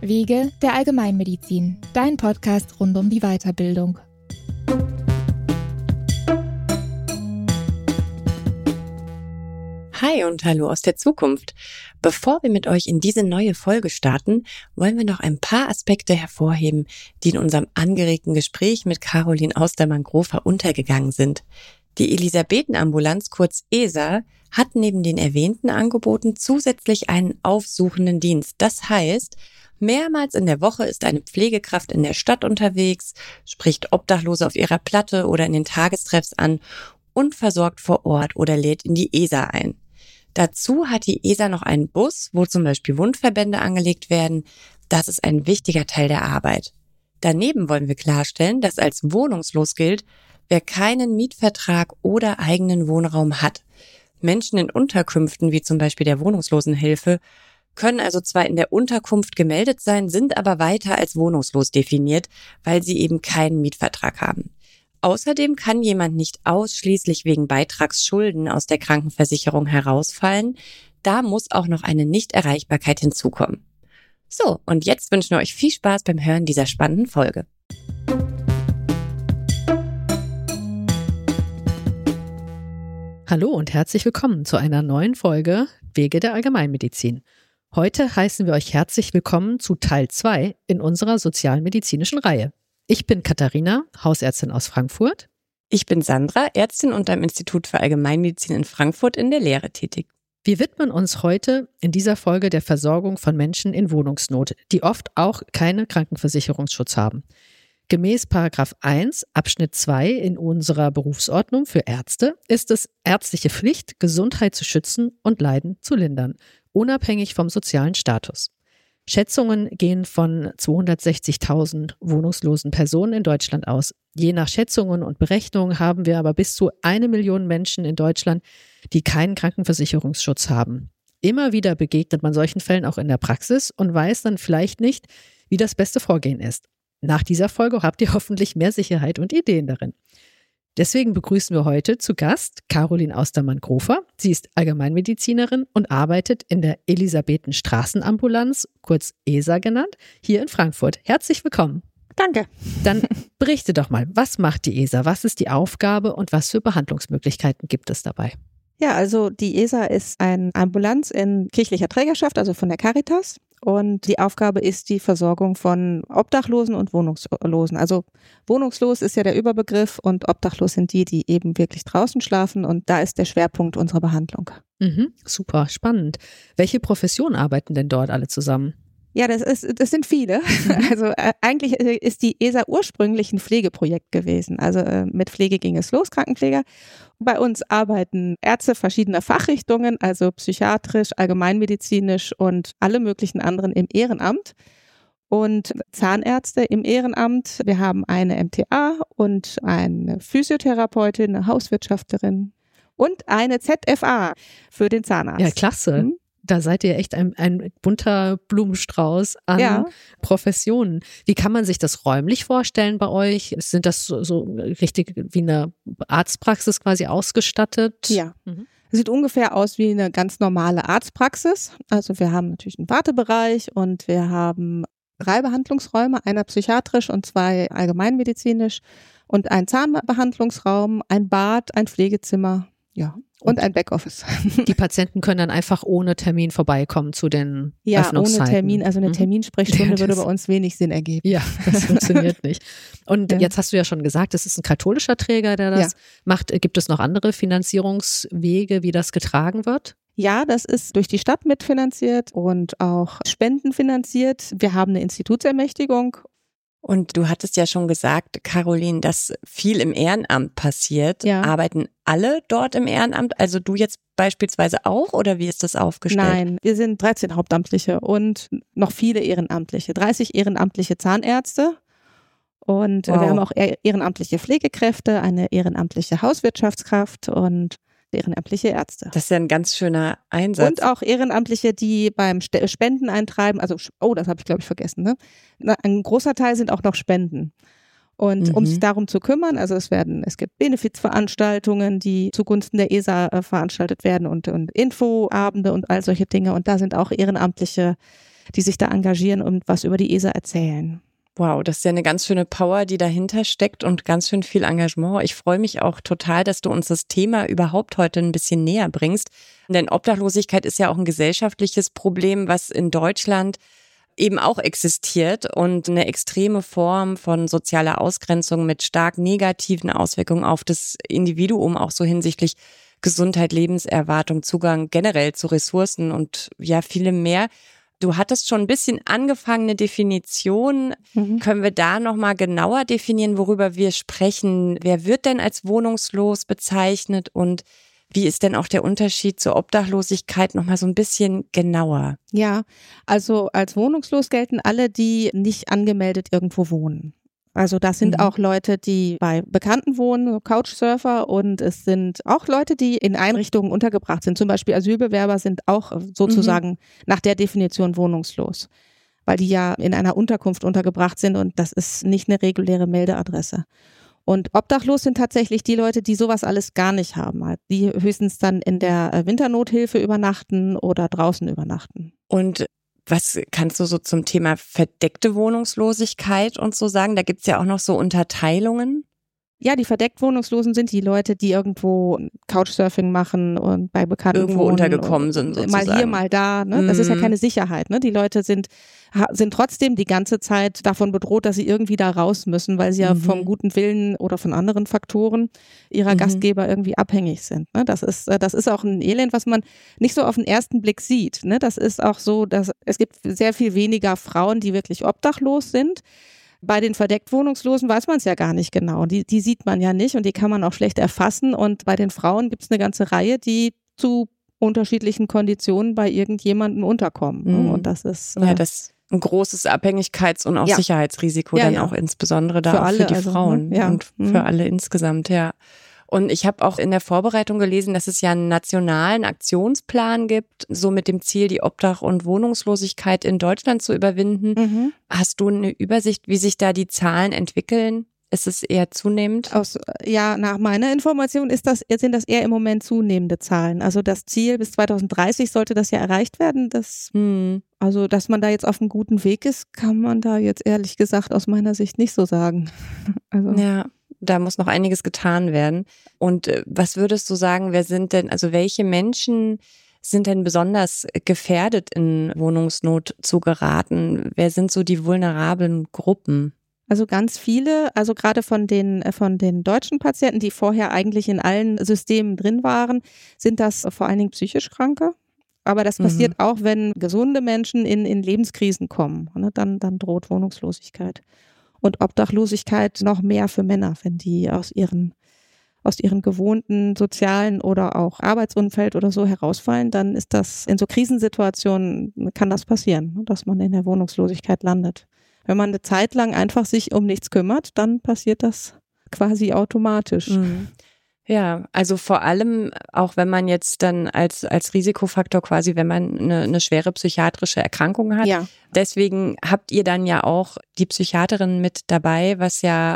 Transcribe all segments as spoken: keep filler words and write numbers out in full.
Wege der Allgemeinmedizin, dein Podcast rund um die Weiterbildung. Hi und hallo aus der Zukunft. Bevor wir mit euch in diese neue Folge starten, wollen wir noch ein paar Aspekte hervorheben, die in unserem angeregten Gespräch mit Caroline Austermann-Grofer untergegangen sind. Die Elisabethenambulanz, kurz E S A, hat neben den erwähnten Angeboten zusätzlich einen aufsuchenden Dienst. Das heißt, mehrmals in der Woche ist eine Pflegekraft in der Stadt unterwegs, spricht Obdachlose auf ihrer Platte oder in den Tagestreffs an und versorgt vor Ort oder lädt in die E S A ein. Dazu hat die E S A noch einen Bus, wo zum Beispiel Wundverbände angelegt werden. Das ist ein wichtiger Teil der Arbeit. Daneben wollen wir klarstellen, dass als wohnungslos gilt, wer keinen Mietvertrag oder eigenen Wohnraum hat. Menschen in Unterkünften, wie zum Beispiel der Wohnungslosenhilfe, können also zwar in der Unterkunft gemeldet sein, sind aber weiter als wohnungslos definiert, weil sie eben keinen Mietvertrag haben. Außerdem kann jemand nicht ausschließlich wegen Beitragsschulden aus der Krankenversicherung herausfallen. Da muss auch noch eine Nichterreichbarkeit hinzukommen. So, und jetzt wünschen wir euch viel Spaß beim Hören dieser spannenden Folge. Hallo und herzlich willkommen zu einer neuen Folge Wege der Allgemeinmedizin. Heute heißen wir euch herzlich willkommen zu Teil zwei in unserer sozialmedizinischen Reihe. Ich bin Katharina, Hausärztin aus Frankfurt. Ich bin Sandra, Ärztin und am Institut für Allgemeinmedizin in Frankfurt in der Lehre tätig. Wir widmen uns heute in dieser Folge der Versorgung von Menschen in Wohnungsnot, die oft auch keinen Krankenversicherungsschutz haben. Gemäß Paragraph eins Abschnitt zwei in unserer Berufsordnung für Ärzte ist es ärztliche Pflicht, Gesundheit zu schützen und Leiden zu lindern, unabhängig vom sozialen Status. Schätzungen gehen von zweihundertsechzigtausend wohnungslosen Personen in Deutschland aus. Je nach Schätzungen und Berechnungen haben wir aber bis zu eine Million Menschen in Deutschland, die keinen Krankenversicherungsschutz haben. Immer wieder begegnet man solchen Fällen auch in der Praxis und weiß dann vielleicht nicht, wie das beste Vorgehen ist. Nach dieser Folge habt ihr hoffentlich mehr Sicherheit und Ideen darin. Deswegen begrüßen wir heute zu Gast Caroline Austermann-Grofer. Sie ist Allgemeinmedizinerin und arbeitet in der Elisabethenstraßenambulanz, kurz E S A genannt, hier in Frankfurt. Herzlich willkommen. Danke. Dann berichte doch mal, was macht die E S A? Was ist die Aufgabe und was für Behandlungsmöglichkeiten gibt es dabei? Ja, also die E S A ist eine Ambulanz in kirchlicher Trägerschaft, also von der Caritas. Und die Aufgabe ist die Versorgung von Obdachlosen und Wohnungslosen. Also wohnungslos ist ja der Überbegriff und obdachlos sind die, die eben wirklich draußen schlafen. Und da ist der Schwerpunkt unserer Behandlung. Mhm, super, spannend. Welche Professionen arbeiten denn dort alle zusammen? Ja, das ist, das sind viele. Also äh, eigentlich ist die E S A ursprünglich ein Pflegeprojekt gewesen. Also äh, mit Pflege ging es los, Krankenpfleger. Bei uns arbeiten Ärzte verschiedener Fachrichtungen, also psychiatrisch, allgemeinmedizinisch und alle möglichen anderen im Ehrenamt. Und Zahnärzte im Ehrenamt. Wir haben eine M T A und eine Physiotherapeutin, eine Hauswirtschafterin und eine Z F A für den Zahnarzt. Ja, klasse. Hm? Da seid ihr echt ein, ein bunter Blumenstrauß an ja. Professionen. Wie kann man sich das räumlich vorstellen bei euch? Sind das so, so richtig wie eine Arztpraxis quasi ausgestattet? Ja, mhm. Sieht ungefähr aus wie eine ganz normale Arztpraxis. Also wir haben natürlich einen Wartebereich und wir haben drei Behandlungsräume, einer psychiatrisch und zwei allgemeinmedizinisch und einen Zahnbehandlungsraum, ein Bad, ein Pflegezimmer, ja. Und ein Backoffice. Die Patienten können dann einfach ohne Termin vorbeikommen zu den ja, Öffnungszeiten. Ja, ohne Termin. Also eine Terminsprechstunde ja, würde bei uns wenig Sinn ergeben. Ja, das funktioniert nicht. Und ja. Jetzt hast du ja schon gesagt, es ist ein katholischer Träger, der das ja. macht. Gibt es noch andere Finanzierungswege, wie das getragen wird? Ja, das ist durch die Stadt mitfinanziert und auch spendenfinanziert. Wir haben eine Institutsermächtigung. Und du hattest ja schon gesagt, Caroline, dass viel im Ehrenamt passiert. Ja. Arbeiten alle dort im Ehrenamt? Also du jetzt beispielsweise auch oder wie ist das aufgestellt? Nein, wir sind dreizehn Hauptamtliche und noch viele Ehrenamtliche. dreißig ehrenamtliche Zahnärzte und wow. wir haben auch ehrenamtliche Pflegekräfte, eine ehrenamtliche Hauswirtschaftskraft und ehrenamtliche Ärzte. Das ist ja ein ganz schöner Einsatz. Und auch Ehrenamtliche, die beim Spenden eintreiben, also, oh, das habe ich glaube ich vergessen, ne? Ein großer Teil sind auch noch Spenden. Und mhm. um sich darum zu kümmern, also es werden, es gibt Benefizveranstaltungen, die zugunsten der E S A äh, veranstaltet werden und, und Infoabende und all solche Dinge. Und da sind auch Ehrenamtliche die sich da engagieren und was über die E S A erzählen. Wow, das ist ja eine ganz schöne Power, die dahinter steckt und ganz schön viel Engagement. Ich freue mich auch total, dass du uns das Thema überhaupt heute ein bisschen näher bringst. Denn Obdachlosigkeit ist ja auch ein gesellschaftliches Problem, was in Deutschland eben auch existiert und eine extreme Form von sozialer Ausgrenzung mit stark negativen Auswirkungen auf das Individuum, auch so hinsichtlich Gesundheit, Lebenserwartung, Zugang generell zu Ressourcen und ja, vielem mehr. Du hattest schon ein bisschen angefangene Definition. Mhm. Können wir da nochmal genauer definieren, worüber wir sprechen? Wer wird denn als wohnungslos bezeichnet und wie ist denn auch der Unterschied zur Obdachlosigkeit nochmal so ein bisschen genauer? Ja, also als wohnungslos gelten alle, die nicht angemeldet irgendwo wohnen. Also das sind mhm. auch Leute, die bei Bekannten wohnen, Couchsurfer, und es sind auch Leute, die in Einrichtungen untergebracht sind. Zum Beispiel Asylbewerber sind auch sozusagen mhm. nach der Definition wohnungslos, weil die ja in einer Unterkunft untergebracht sind und das ist nicht eine reguläre Meldeadresse. Und obdachlos sind tatsächlich die Leute, die sowas alles gar nicht haben, die höchstens dann in der Winternothilfe übernachten oder draußen übernachten. Und was kannst du so zum Thema verdeckte Wohnungslosigkeit und so sagen? Da gibt's ja auch noch so Unterteilungen. Ja, die verdeckt Wohnungslosen sind die Leute, die irgendwo Couchsurfing machen und bei Bekannten irgendwo wohnen untergekommen sind sozusagen. Mal hier, mal da. Ne? Das mm. ist ja keine Sicherheit. Ne? Die Leute sind sind trotzdem die ganze Zeit davon bedroht, dass sie irgendwie da raus müssen, weil sie ja mhm. vom guten Willen oder von anderen Faktoren ihrer mhm. Gastgeber irgendwie abhängig sind. Ne? Das ist das ist auch ein Elend, was man nicht so auf den ersten Blick sieht. Ne? Das ist auch so, dass es gibt sehr viel weniger Frauen, die wirklich obdachlos sind. Bei den verdeckt Wohnungslosen weiß man es ja gar nicht genau. Die, die sieht man ja nicht und die kann man auch schlecht erfassen. Und bei den Frauen gibt es eine ganze Reihe, die zu unterschiedlichen Konditionen bei irgendjemandem unterkommen. Mhm. Und das ist ja, das ein großes Abhängigkeits- und auch ja. Sicherheitsrisiko ja, dann ja. auch insbesondere da für, auch alle, für die also, Frauen ja. und für mhm. alle insgesamt, ja. Und ich habe auch in der Vorbereitung gelesen, dass es ja einen nationalen Aktionsplan gibt, so mit dem Ziel, die Obdach- und Wohnungslosigkeit in Deutschland zu überwinden. Mhm. Hast du eine Übersicht, wie sich da die Zahlen entwickeln? Ist es eher zunehmend? Aus, ja, nach meiner Information ist das, sind das eher im Moment zunehmende Zahlen. Also das Ziel bis zwanzig dreißig sollte das ja erreicht werden. Das, hm. Also, dass man da jetzt auf einem guten Weg ist, kann man da jetzt ehrlich gesagt aus meiner Sicht nicht so sagen. Also. Ja. Da muss noch einiges getan werden. Und was würdest du sagen, wer sind denn, also welche Menschen sind denn besonders gefährdet, in Wohnungsnot zu geraten? Wer sind so die vulnerablen Gruppen? Also ganz viele, also gerade von den, von den deutschen Patienten, die vorher eigentlich in allen Systemen drin waren, sind das vor allen Dingen psychisch Kranke. Aber das passiert mhm. auch, wenn gesunde Menschen in, in Lebenskrisen kommen. Ne? Dann, dann droht Wohnungslosigkeit. Und Obdachlosigkeit noch mehr für Männer, wenn die aus ihren, aus ihren gewohnten sozialen oder auch Arbeitsumfeld oder so herausfallen, dann ist das in so Krisensituationen, kann das passieren, dass man in der Wohnungslosigkeit landet. Wenn man eine Zeit lang einfach sich um nichts kümmert, dann passiert das quasi automatisch. Mhm. Ja, also vor allem auch wenn man jetzt dann als als Risikofaktor quasi, wenn man eine, eine schwere psychiatrische Erkrankung hat. Ja. Deswegen habt ihr dann ja auch die Psychiaterin mit dabei, was ja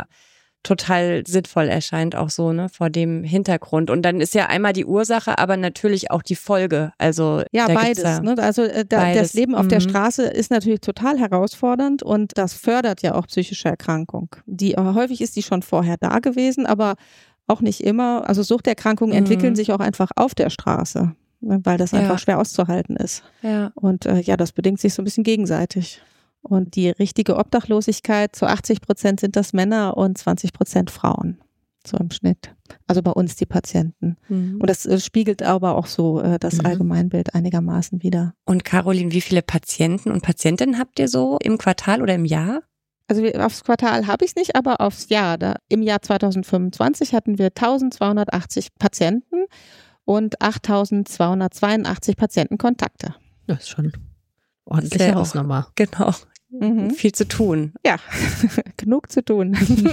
total sinnvoll erscheint, auch so, ne, vor dem Hintergrund. Und dann ist ja einmal die Ursache, aber natürlich auch die Folge. Also ja, da beides. Ja ne? Also äh, da, beides. Das Leben auf mhm. der Straße ist natürlich total herausfordernd und das fördert ja auch psychische Erkrankung. Die äh, häufig ist die schon vorher da gewesen, aber auch nicht immer. Also Suchterkrankungen mhm. entwickeln sich auch einfach auf der Straße, weil das einfach ja. schwer auszuhalten ist. Ja. Und äh, ja, das bedingt sich so ein bisschen gegenseitig. Und die richtige Obdachlosigkeit, zu achtzig Prozent sind das Männer und zwanzig Prozent Frauen, so im Schnitt. Also bei uns die Patienten. Mhm. Und das äh, spiegelt aber auch so äh, das mhm. Allgemeinbild einigermaßen wider. Und Caroline, wie viele Patienten und Patientinnen habt ihr so im Quartal oder im Jahr? Also aufs Quartal habe ich es nicht, aber aufs Jahr. Da, im Jahr zwanzig fünfundzwanzig hatten wir eintausendzweihundertachtzig Patienten und achttausendzweihundertzweiundachtzig Patientenkontakte. Das ist schon ordentliche Hausnummer. Genau. Mhm. Viel zu tun. Ja, genug zu tun.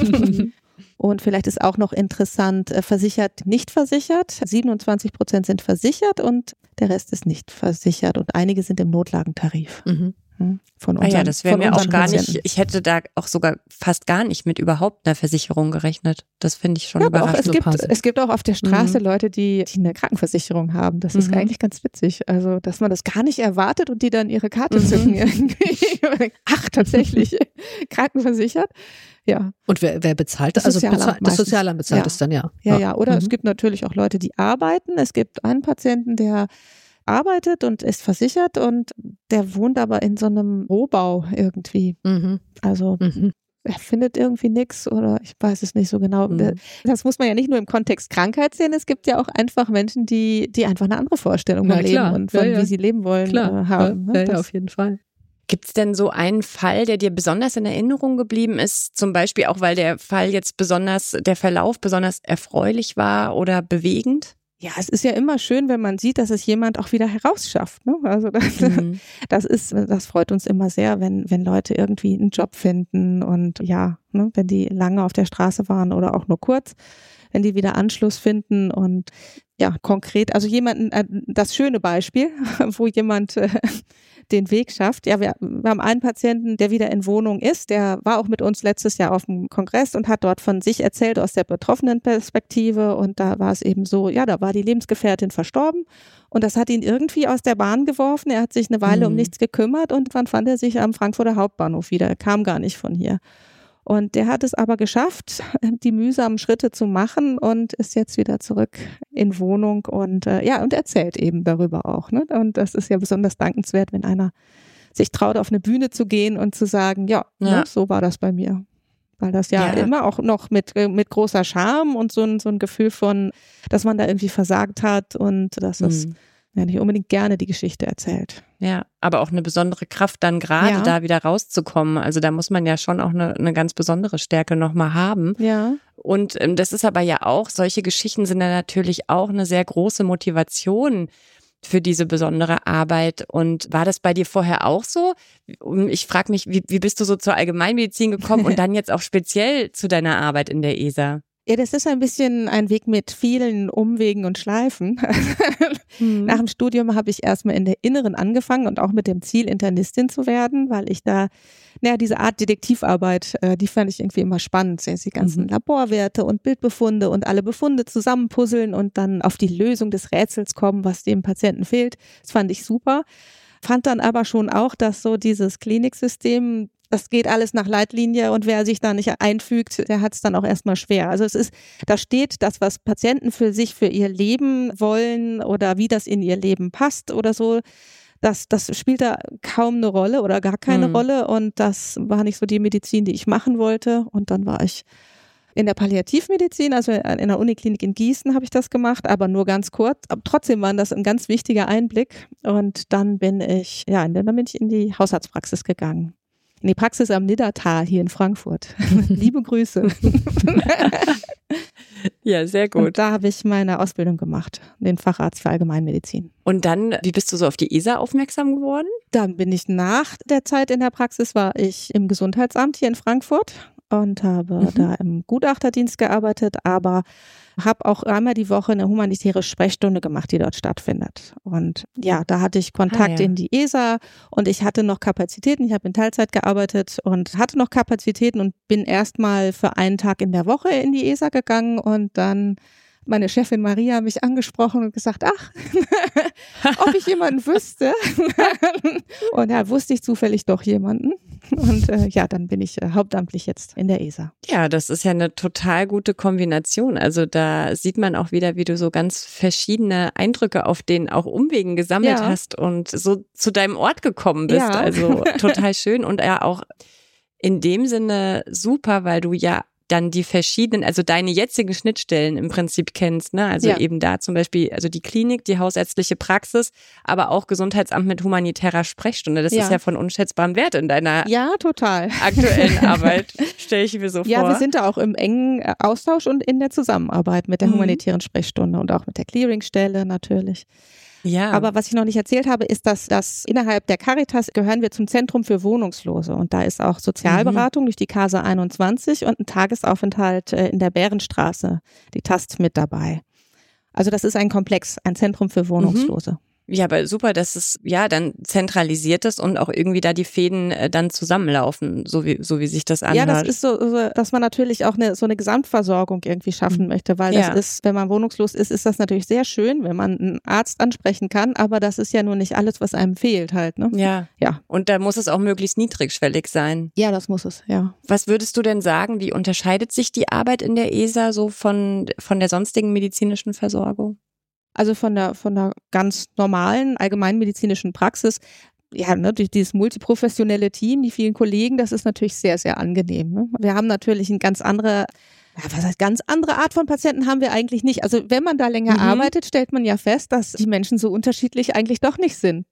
Und vielleicht ist auch noch interessant, versichert, nicht versichert. siebenundzwanzig Prozent sind versichert und der Rest ist nicht versichert und einige sind im Notlagentarif. Mhm. Von unseren, ah ja, das wäre mir auch gar Patienten. nicht, ich hätte da auch sogar fast gar nicht mit überhaupt einer Versicherung gerechnet. Das finde ich schon ja, überraschend. Auch, es, gibt, es gibt auch auf der Straße mhm. Leute, die, die eine Krankenversicherung haben. Das ist mhm. eigentlich ganz witzig. Also, dass man das gar nicht erwartet und die dann ihre Karte mhm. zücken irgendwie. Ach, tatsächlich, krankenversichert. Ja. Und wer, wer bezahlt das? Also bezahlt, das Sozialamt bezahlt ja. es dann, ja. Ja, ja. Oder mhm. es gibt natürlich auch Leute, die arbeiten. Es gibt einen Patienten, der arbeitet und ist versichert und der wohnt aber in so einem Rohbau irgendwie. Mhm. Also mhm. er findet irgendwie nichts oder ich weiß es nicht so genau. Mhm. Das muss man ja nicht nur im Kontext Krankheit sehen. Es gibt ja auch einfach Menschen, die, die einfach eine andere Vorstellung vom Leben und von ja, ja. wie sie leben wollen klar. haben. Ja, ja, ja, auf jeden Fall. Gibt es denn so einen Fall, der dir besonders in Erinnerung geblieben ist? Zum Beispiel auch, weil der Fall jetzt besonders, der Verlauf besonders erfreulich war oder bewegend? Ja, es ist ja immer schön, wenn man sieht, dass es jemand auch wieder herausschafft. Ne? Also das, mhm. das ist, das freut uns immer sehr, wenn, wenn Leute irgendwie einen Job finden und ja, ne, wenn die lange auf der Straße waren oder auch nur kurz, wenn die wieder Anschluss finden und ja, konkret, also jemanden, das schöne Beispiel, wo jemand äh, den Weg schafft. Ja, wir, wir haben einen Patienten, der wieder in Wohnung ist, der war auch mit uns letztes Jahr auf dem Kongress und hat dort von sich erzählt aus der betroffenen Perspektive und da war es eben so, ja, da war die Lebensgefährtin verstorben und das hat ihn irgendwie aus der Bahn geworfen. Er hat sich eine Weile mhm. um nichts gekümmert und dann fand er sich am Frankfurter Hauptbahnhof wieder. Er kam gar nicht von hier. Und der hat es aber geschafft, die mühsamen Schritte zu machen und ist jetzt wieder zurück in Wohnung und äh, ja, und erzählt eben darüber auch. Ne? Und das ist ja besonders dankenswert, wenn einer sich traut, auf eine Bühne zu gehen und zu sagen, ja, ja. Ne, so war das bei mir. Weil das ja, ja immer auch noch mit, mit großer Scham und so ein, so ein Gefühl von, dass man da irgendwie versagt hat und dass es mhm. ja nicht unbedingt gerne die Geschichte erzählt. Ja, aber auch eine besondere Kraft dann gerade ja. da wieder rauszukommen. Also da muss man ja schon auch eine, eine ganz besondere Stärke nochmal haben. Ja. Und ähm, das ist aber ja auch, solche Geschichten sind ja natürlich auch eine sehr große Motivation für diese besondere Arbeit. Und war das bei dir vorher auch so? Ich frage mich, wie, wie bist du so zur Allgemeinmedizin gekommen und dann jetzt auch speziell zu deiner Arbeit in der E S A? Ja, das ist ein bisschen ein Weg mit vielen Umwegen und Schleifen. Mhm. Nach dem Studium habe ich erstmal in der Inneren angefangen und auch mit dem Ziel, Internistin zu werden, weil ich da, naja, diese Art Detektivarbeit, äh, die fand ich irgendwie immer spannend. Die ganzen mhm. Laborwerte und Bildbefunde und alle Befunde zusammenpuzzeln und dann auf die Lösung des Rätsels kommen, was dem Patienten fehlt. Das fand ich super. Fand dann aber schon auch, dass so dieses Kliniksystem, das geht alles nach Leitlinie und wer sich da nicht einfügt, der hat es dann auch erstmal schwer. Also es ist, da steht das, was Patienten für sich, für ihr Leben wollen oder wie das in ihr Leben passt oder so, das, das spielt da kaum eine Rolle oder gar keine mhm. Rolle und das war nicht so die Medizin, die ich machen wollte und dann war ich in der Palliativmedizin, also in der Uniklinik in Gießen habe ich das gemacht, aber nur ganz kurz. Aber trotzdem war das ein ganz wichtiger Einblick und dann bin ich, ja, dann bin ich in die Hausarztpraxis gegangen. In die Praxis am Niddertal hier in Frankfurt. Liebe Grüße. Ja, sehr gut. Und da habe ich meine Ausbildung gemacht, den Facharzt für Allgemeinmedizin. Und dann, wie bist du so auf die E S A aufmerksam geworden? Dann bin ich nach der Zeit in der Praxis, war ich im Gesundheitsamt hier in Frankfurt und habe mhm. da im Gutachterdienst gearbeitet, aber habe auch einmal die Woche eine humanitäre Sprechstunde gemacht, die dort stattfindet. Und ja, da hatte ich Kontakt ah, ja. in die E S A und ich hatte noch Kapazitäten. Ich habe in Teilzeit gearbeitet und hatte noch Kapazitäten und bin erstmal für einen Tag in der Woche in die E S A gegangen und dann meine Chefin Maria mich angesprochen und gesagt, ach, ob ich jemanden wüsste. Und ja, wusste ich zufällig doch jemanden. Und äh, ja, dann bin ich äh, hauptamtlich jetzt in der E S A. Ja, das ist ja eine total gute Kombination. Also da sieht man auch wieder, wie du so ganz verschiedene Eindrücke auf den auch Umwegen gesammelt ja. hast und so zu deinem Ort gekommen bist. Ja. Also total schön und ja auch in dem Sinne super, weil du ja dann die verschiedenen, also deine jetzigen Schnittstellen im Prinzip kennst, ne? Also ja. eben da zum Beispiel, also die Klinik, die hausärztliche Praxis, aber auch Gesundheitsamt mit humanitärer Sprechstunde. Das ja. ist ja von unschätzbarem Wert in deiner ja, total. aktuellen Arbeit, stelle ich mir so ja, vor. Ja, wir sind da auch im engen Austausch und in der Zusammenarbeit mit der mhm. humanitären Sprechstunde und auch mit der Clearingstelle natürlich. Ja. Aber was ich noch nicht erzählt habe, ist, dass, dass innerhalb der Caritas gehören wir zum Zentrum für Wohnungslose. Und da ist auch Sozialberatung mhm. durch die Casa einundzwanzig und ein Tagesaufenthalt in der Bärenstraße, die T A S T, mit dabei. Also das ist ein Komplex, ein Zentrum für Wohnungslose. Ja, aber super, dass es ja dann zentralisiert ist und auch irgendwie da die Fäden äh, dann zusammenlaufen, so wie so wie sich das anhört. Ja, das ist so, so dass man natürlich auch eine so eine Gesamtversorgung irgendwie schaffen möchte, weil ja. das ist, wenn man wohnungslos ist, ist das natürlich sehr schön, wenn man einen Arzt ansprechen kann, aber das ist ja nur nicht alles, was einem fehlt halt, ne? Ja. Ja. Und da muss es auch möglichst niedrigschwellig sein. Ja, das muss es, ja. Was würdest du denn sagen, wie unterscheidet sich die Arbeit in der E S A so von von der sonstigen medizinischen Versorgung? Also von der von der ganz normalen allgemeinmedizinischen Praxis, ja, ne, durch dieses multiprofessionelle Team, die vielen Kollegen, das ist natürlich sehr, sehr angenehm. Ne? Wir haben natürlich eine ganz andere, ja, was heißt ganz andere Art von Patienten haben wir eigentlich nicht. Also wenn man da länger Mhm. arbeitet, stellt man ja fest, dass die Menschen so unterschiedlich eigentlich doch nicht sind.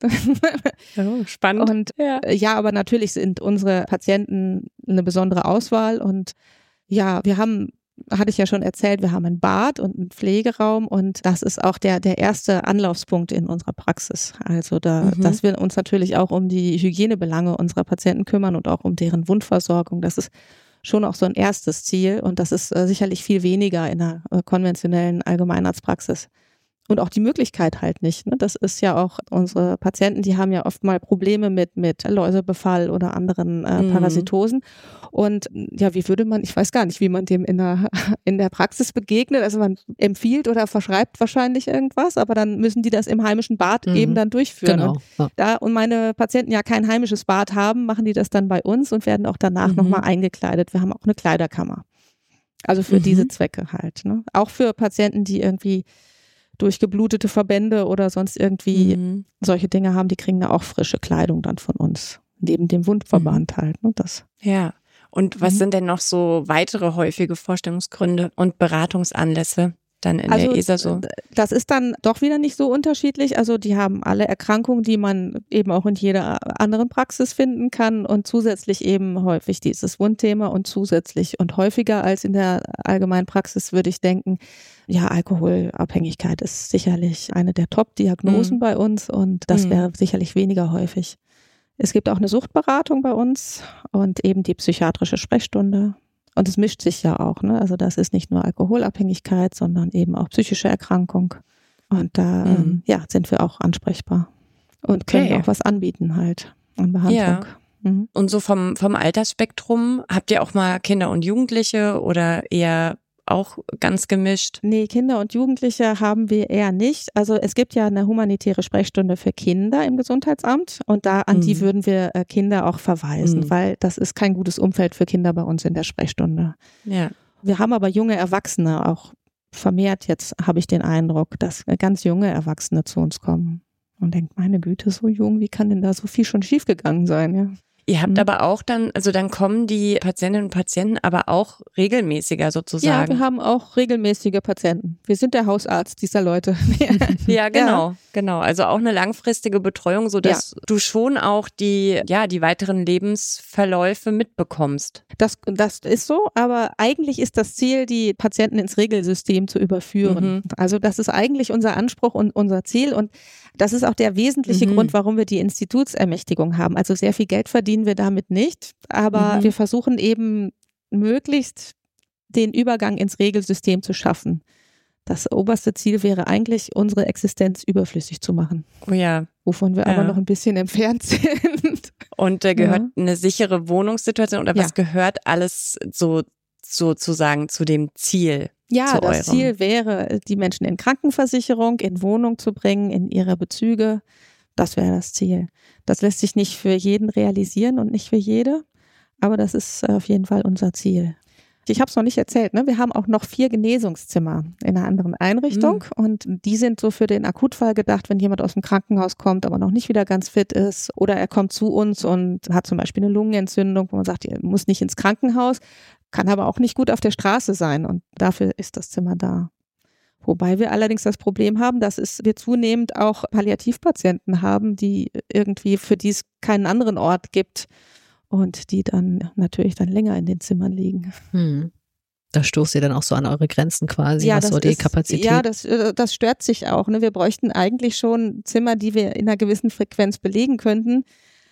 Oh, spannend. Und ja. ja, aber natürlich sind unsere Patienten eine besondere Auswahl und ja, wir haben hatte ich ja schon erzählt, wir haben ein Bad und einen Pflegeraum und das ist auch der der erste Anlaufspunkt in unserer Praxis. Also da, Mhm. dass wir uns natürlich auch um die Hygienebelange unserer Patienten kümmern und auch um deren Wundversorgung. Das ist schon auch so ein erstes Ziel und das ist äh, sicherlich viel weniger in einer äh, konventionellen Allgemeinarztpraxis. Und auch die Möglichkeit halt nicht. Ne? Das ist ja auch unsere Patienten, die haben ja oft mal Probleme mit, mit Läusebefall oder anderen äh, Mhm. Parasitosen. Und ja, wie würde man, ich weiß gar nicht, wie man dem in der, in der Praxis begegnet. Also man empfiehlt oder verschreibt wahrscheinlich irgendwas, aber dann müssen die das im heimischen Bad Mhm. eben dann durchführen. Genau. Und Ja. da und meine Patienten ja kein heimisches Bad haben, machen die das dann bei uns und werden auch danach Mhm. nochmal eingekleidet. Wir haben auch eine Kleiderkammer. Also für Mhm. diese Zwecke halt. Ne? Auch für Patienten, die irgendwie durch geblutete Verbände oder sonst irgendwie Mhm. solche Dinge haben, die kriegen da auch frische Kleidung dann von uns. Neben dem Wundverband halt. Ne? Das. Ja. Und was Mhm. sind denn noch so weitere häufige Vorstellungsgründe und Beratungsanlässe dann in Also der E S A so? das ist dann doch wieder nicht so unterschiedlich. Also die haben alle Erkrankungen, die man eben auch in jeder anderen Praxis finden kann und zusätzlich eben häufig dieses Wundthema und zusätzlich und häufiger als in der allgemeinen Praxis würde ich denken, ja, Alkoholabhängigkeit ist sicherlich eine der Top-Diagnosen Mhm. bei uns und das Mhm. wäre sicherlich weniger häufig. Es gibt auch eine Suchtberatung bei uns und eben die psychiatrische Sprechstunde. Und es mischt sich ja auch, ne? Also das ist nicht nur Alkoholabhängigkeit, sondern eben auch psychische Erkrankung. Und da Mhm. ähm, ja, sind wir auch ansprechbar und können Okay. auch was anbieten halt an Behandlung. Ja. Mhm. Und so vom, vom Altersspektrum, habt ihr auch mal Kinder und Jugendliche oder eher auch ganz gemischt? Nee, Kinder und Jugendliche haben wir eher nicht. Also es gibt ja eine humanitäre Sprechstunde für Kinder im Gesundheitsamt und da an die Mhm. würden wir äh, Kinder auch verweisen, Mhm. weil das ist kein gutes Umfeld für Kinder bei uns in der Sprechstunde. Ja. Wir haben aber junge Erwachsene auch vermehrt jetzt, habe ich den Eindruck, dass ganz junge Erwachsene zu uns kommen und denkt, meine Güte, so jung, wie kann denn da so viel schon schiefgegangen sein? Ja. Ihr habt Mhm. aber auch dann, also dann kommen die Patientinnen und Patienten aber auch regelmäßiger Ja, sozusagen. wir haben auch regelmäßige Patienten. Wir sind der Hausarzt dieser Leute. Ja, genau, genau. Also auch eine langfristige Betreuung, so dass du schon auch die, ja, die weiteren Lebensverläufe mitbekommst. Das, das ist so, aber eigentlich ist das Ziel, die Patienten ins Regelsystem zu überführen. Mhm. Also das ist eigentlich unser Anspruch und unser Ziel und das ist auch der wesentliche Mhm. Grund, warum wir die Institutsermächtigung haben. Also sehr viel Geld verdienen wir damit nicht, aber Mhm. wir versuchen eben möglichst den Übergang ins Regelsystem zu schaffen. Das oberste Ziel wäre eigentlich, unsere Existenz überflüssig zu machen, Oh ja. wovon wir Ja. aber noch ein bisschen entfernt sind. Und da gehört Ja. eine sichere Wohnungssituation oder was Ja. gehört alles so sozusagen zu dem Ziel? Ja, zu das eurem? Ziel wäre, die Menschen in Krankenversicherung, in Wohnung zu bringen, in ihre Bezüge. Das wäre das Ziel. Das lässt sich nicht für jeden realisieren und nicht für jede, aber das ist auf jeden Fall unser Ziel. Ich habe es noch nicht erzählt, ne? Wir haben auch noch vier Genesungszimmer in einer anderen Einrichtung Mhm. und die sind so für den Akutfall gedacht, wenn jemand aus dem Krankenhaus kommt, aber noch nicht wieder ganz fit ist oder er kommt zu uns und hat zum Beispiel eine Lungenentzündung, wo man sagt, er muss nicht ins Krankenhaus, kann aber auch nicht gut auf der Straße sein und dafür ist das Zimmer da. Wobei wir allerdings das Problem haben, dass es, wir zunehmend auch Palliativpatienten haben, die irgendwie, für die es keinen anderen Ort gibt und die dann natürlich dann länger in den Zimmern liegen. Hm. Da stoßt ihr dann auch so an eure Grenzen quasi, was das so die ist- Kapazität. Ja, das, äh, das stört sich auch. Ne? Wir bräuchten eigentlich schon Zimmer, die wir in einer gewissen Frequenz belegen könnten.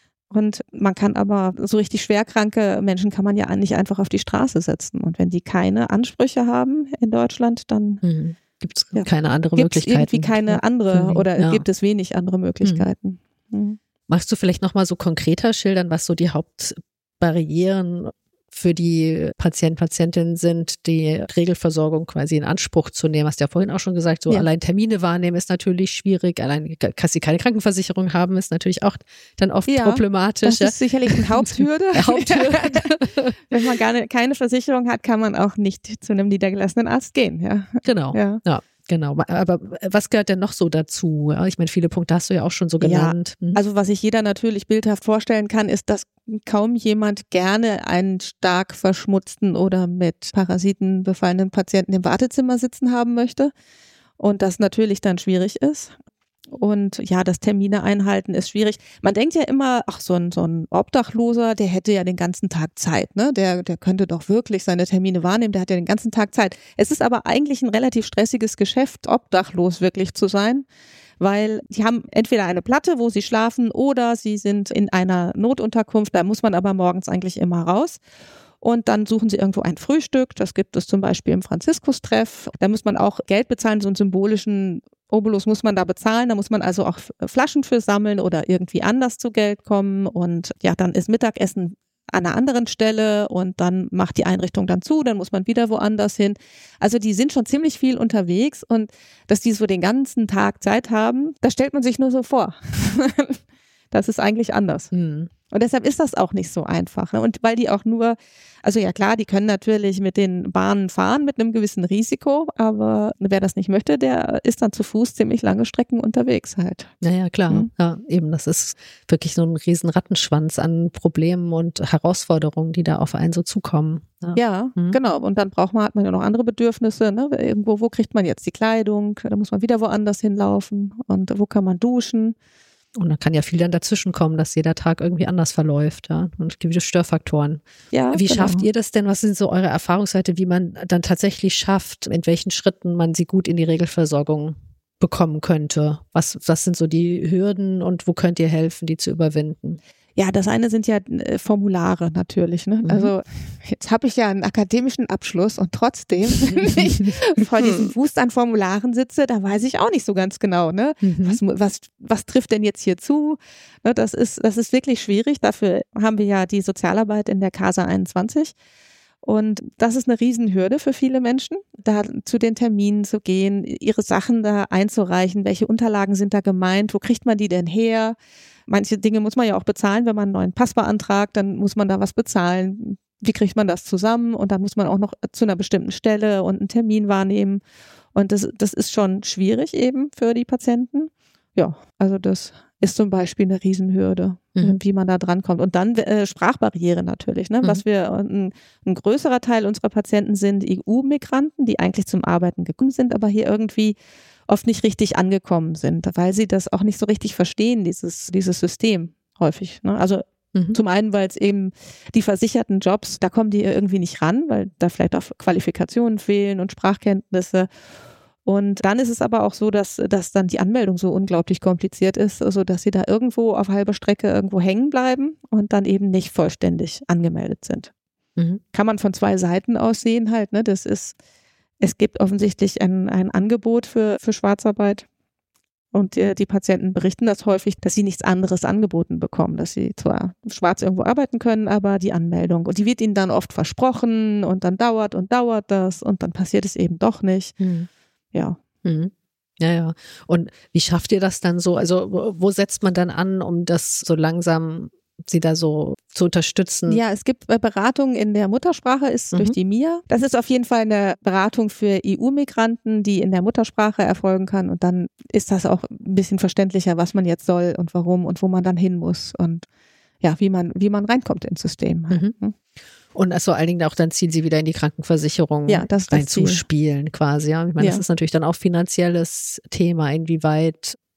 Und man kann aber, so richtig schwerkranke Menschen kann man ja nicht einfach auf die Straße setzen. Und wenn die keine Ansprüche haben in Deutschland, dann Hm. gibt es ja. keine andere Gibt's Möglichkeit. Irgendwie keine andere oder ja. gibt es wenig andere Möglichkeiten. Mhm. Mhm. Magst du vielleicht nochmal so konkreter schildern, was so die Hauptbarrieren für die Patienten, Patientinnen sind, die Regelversorgung quasi in Anspruch zu nehmen? Hast du ja vorhin auch schon gesagt, so ja. allein Termine wahrnehmen ist natürlich schwierig, allein, dass sie keine Krankenversicherung haben, ist natürlich auch dann oft ja, problematisch. Das ist sicherlich eine Haupthürde. Haupthürde. Wenn man gar ne, keine Versicherung hat, kann man auch nicht zu einem niedergelassenen Arzt gehen. Ja. Genau, ja. ja. Genau, aber was gehört denn noch so dazu? Ich meine, viele Punkte hast du ja auch schon so genannt. Ja, also was sich jeder natürlich bildhaft vorstellen kann, ist, dass kaum jemand gerne einen stark verschmutzten oder mit Parasiten befallenen Patienten im Wartezimmer sitzen haben möchte und das natürlich dann schwierig ist. Und ja, das Termine einhalten ist schwierig. Man denkt ja immer, ach, so ein, so ein Obdachloser, der hätte ja den ganzen Tag Zeit, ne? Der, der könnte doch wirklich seine Termine wahrnehmen, der hat ja den ganzen Tag Zeit. Es ist aber eigentlich ein relativ stressiges Geschäft, obdachlos wirklich zu sein, weil die haben entweder eine Platte, wo sie schlafen, oder sie sind in einer Notunterkunft, da muss man aber morgens eigentlich immer raus. Und dann suchen sie irgendwo ein Frühstück, das gibt es zum Beispiel im Franziskus-Treff. Da muss man auch Geld bezahlen, so einen symbolischen Obolus muss man da bezahlen, da muss man also auch Flaschen für sammeln oder irgendwie anders zu Geld kommen. Und ja, dann ist Mittagessen an einer anderen Stelle und dann macht die Einrichtung dann zu, dann muss man wieder woanders hin. Also die sind schon ziemlich viel unterwegs und dass die so den ganzen Tag Zeit haben, das stellt man sich nur so vor. Das ist eigentlich anders. Mhm. Und deshalb ist das auch nicht so einfach. Und weil die auch nur, also ja klar, die können natürlich mit den Bahnen fahren mit einem gewissen Risiko, aber wer das nicht möchte, der ist dann zu Fuß ziemlich lange Strecken unterwegs halt. Naja, klar. Mhm. Ja, eben, das ist wirklich so ein riesen Rattenschwanz an Problemen und Herausforderungen, die da auf einen so zukommen. Ja, ja mhm. genau. Und dann braucht man, hat man ja noch andere Bedürfnisse. Ne? Irgendwo, wo kriegt man jetzt die Kleidung? Da muss man wieder woanders hinlaufen. Und wo kann man duschen? Und da kann ja viel dann dazwischen kommen, dass jeder Tag irgendwie anders verläuft, ja. Und es gibt wieder Störfaktoren. Ja, wie genau. schafft ihr das denn? Was sind so eure Erfahrungswerte, wie man dann tatsächlich schafft, in welchen Schritten man sie gut in die Regelversorgung bekommen könnte? Was, was sind so die Hürden und wo könnt ihr helfen, die zu überwinden? Ja, das eine sind ja äh, Formulare natürlich. Ne? Mhm. Also jetzt habe ich ja einen akademischen Abschluss und trotzdem, wenn ich vor diesem Wust an Formularen sitze, da weiß ich auch nicht so ganz genau, ne? Mhm. Was, was, was trifft denn jetzt hier zu? Ne, das ist, das ist wirklich schwierig. Dafür haben wir ja die Sozialarbeit in der CASA einundzwanzig. Und das ist eine Riesenhürde für viele Menschen, da zu den Terminen zu gehen, ihre Sachen da einzureichen. Welche Unterlagen sind da gemeint? Wo kriegt man die denn her? Manche Dinge muss man ja auch bezahlen, wenn man einen neuen Pass beantragt, dann muss man da was bezahlen. Wie kriegt man das zusammen? Und dann muss man auch noch zu einer bestimmten Stelle und einen Termin wahrnehmen. Und das, das ist schon schwierig eben für die Patienten. Ja, also das ist zum Beispiel eine Riesenhürde, mhm. wie man da drankommt. Und dann äh, Sprachbarriere natürlich, ne? Mhm. Was wir, ein, ein größerer Teil unserer Patienten sind E U-Migranten, die eigentlich zum Arbeiten gekommen sind, aber hier irgendwie oft nicht richtig angekommen sind, weil sie das auch nicht so richtig verstehen, dieses, dieses System häufig. Ne? Also mhm. zum einen, weil es eben die versicherten Jobs, da kommen die irgendwie nicht ran, weil da vielleicht auch Qualifikationen fehlen und Sprachkenntnisse. Und dann ist es aber auch so, dass, dass dann die Anmeldung so unglaublich kompliziert ist, also dass sie da irgendwo auf halber Strecke irgendwo hängen bleiben und dann eben nicht vollständig angemeldet sind. Mhm. Kann man von zwei Seiten aus sehen halt, ne? Das ist, es gibt offensichtlich ein, ein Angebot für, für Schwarzarbeit und die, die Patienten berichten das häufig, dass sie nichts anderes angeboten bekommen, dass sie zwar schwarz irgendwo arbeiten können, aber die Anmeldung, und die wird ihnen dann oft versprochen und dann dauert und dauert das und dann passiert es eben doch nicht. Mhm. Ja. Mhm. Ja, ja. Und wie schafft ihr das dann so? Also wo, wo setzt man dann an, um das so langsam sie da so zu unterstützen? Ja, es gibt Beratung in der Muttersprache, ist mhm. durch die M I A. Das ist auf jeden Fall eine Beratung für E U-Migranten, die in der Muttersprache erfolgen kann. Und dann ist das auch ein bisschen verständlicher, was man jetzt soll und warum und wo man dann hin muss und ja, wie man, wie man reinkommt ins System. Mhm. Und also vor allen Dingen auch dann ziehen sie wieder in die Krankenversicherung ja, das reinzuspielen quasi. Ja. Ich meine, ja. Das ist natürlich dann auch finanzielles Thema, inwieweit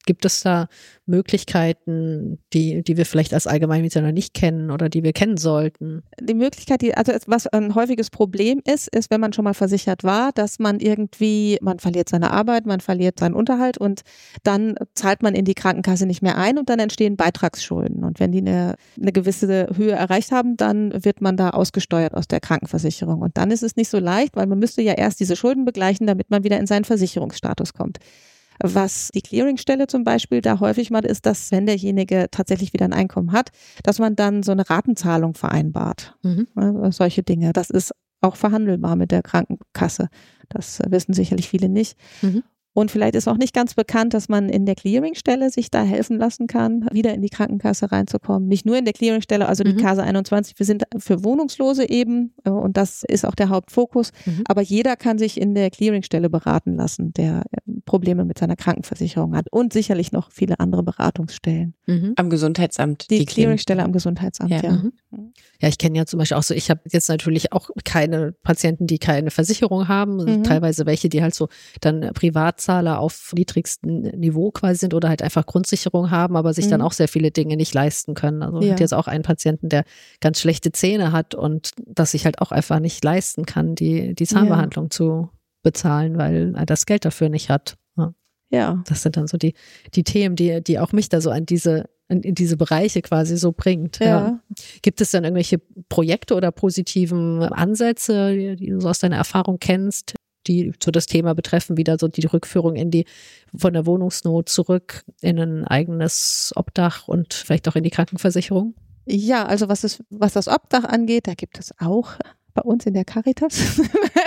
Gibt es da Möglichkeiten, die, die wir vielleicht als Allgemeinmediziner nicht kennen oder die wir kennen sollten? Die Möglichkeit, die, also was ein häufiges Problem ist, ist, wenn man schon mal versichert war, dass man irgendwie, man verliert seine Arbeit, man verliert seinen Unterhalt und dann zahlt man in die Krankenkasse nicht mehr ein und dann entstehen Beitragsschulden. Und wenn die eine, eine gewisse Höhe erreicht haben, dann wird man da ausgesteuert aus der Krankenversicherung. Und dann ist es nicht so leicht, weil man müsste ja erst diese Schulden begleichen, damit man wieder in seinen Versicherungsstatus kommt. Was die Clearingstelle zum Beispiel da häufig macht, ist, dass wenn derjenige tatsächlich wieder ein Einkommen hat, dass man dann so eine Ratenzahlung vereinbart. Mhm. Ja, solche Dinge. Das ist auch verhandelbar mit der Krankenkasse. Das wissen sicherlich viele nicht. Mhm. Und vielleicht ist auch nicht ganz bekannt, dass man in der Clearingstelle sich da helfen lassen kann, wieder in die Krankenkasse reinzukommen. Nicht nur in der Clearingstelle, also die mhm. Case einundzwanzig, wir sind für Wohnungslose eben und das ist auch der Hauptfokus. Mhm. Aber jeder kann sich in der Clearingstelle beraten lassen, der Probleme mit seiner Krankenversicherung hat und sicherlich noch viele andere Beratungsstellen. Mhm. Am Gesundheitsamt. Die, die Clearingstelle am Gesundheitsamt, ja. Ja, mhm. ja ich kenne ja zum Beispiel auch so, ich habe jetzt natürlich auch keine Patienten, die keine Versicherung haben, mhm. teilweise welche, die halt so dann privat Zahler auf niedrigstem Niveau quasi sind oder halt einfach Grundsicherung haben, aber sich mhm. dann auch sehr viele Dinge nicht leisten können. Also ich ja. hatte jetzt auch einen Patienten, der ganz schlechte Zähne hat und das sich halt auch einfach nicht leisten kann, die, die Zahnbehandlung ja. zu bezahlen, weil er das Geld dafür nicht hat. Ja. ja. Das sind dann so die, die Themen, die, die auch mich da so an diese in, in diese Bereiche quasi so bringt. Ja. Ja. Gibt es dann irgendwelche Projekte oder positiven Ansätze, die, die du so aus deiner Erfahrung kennst, die so das Thema betreffen, wieder so die Rückführung in die, von der Wohnungsnot zurück in ein eigenes Obdach und vielleicht auch in die Krankenversicherung? Ja, also was es, was das Obdach angeht, da gibt es auch bei uns in der Caritas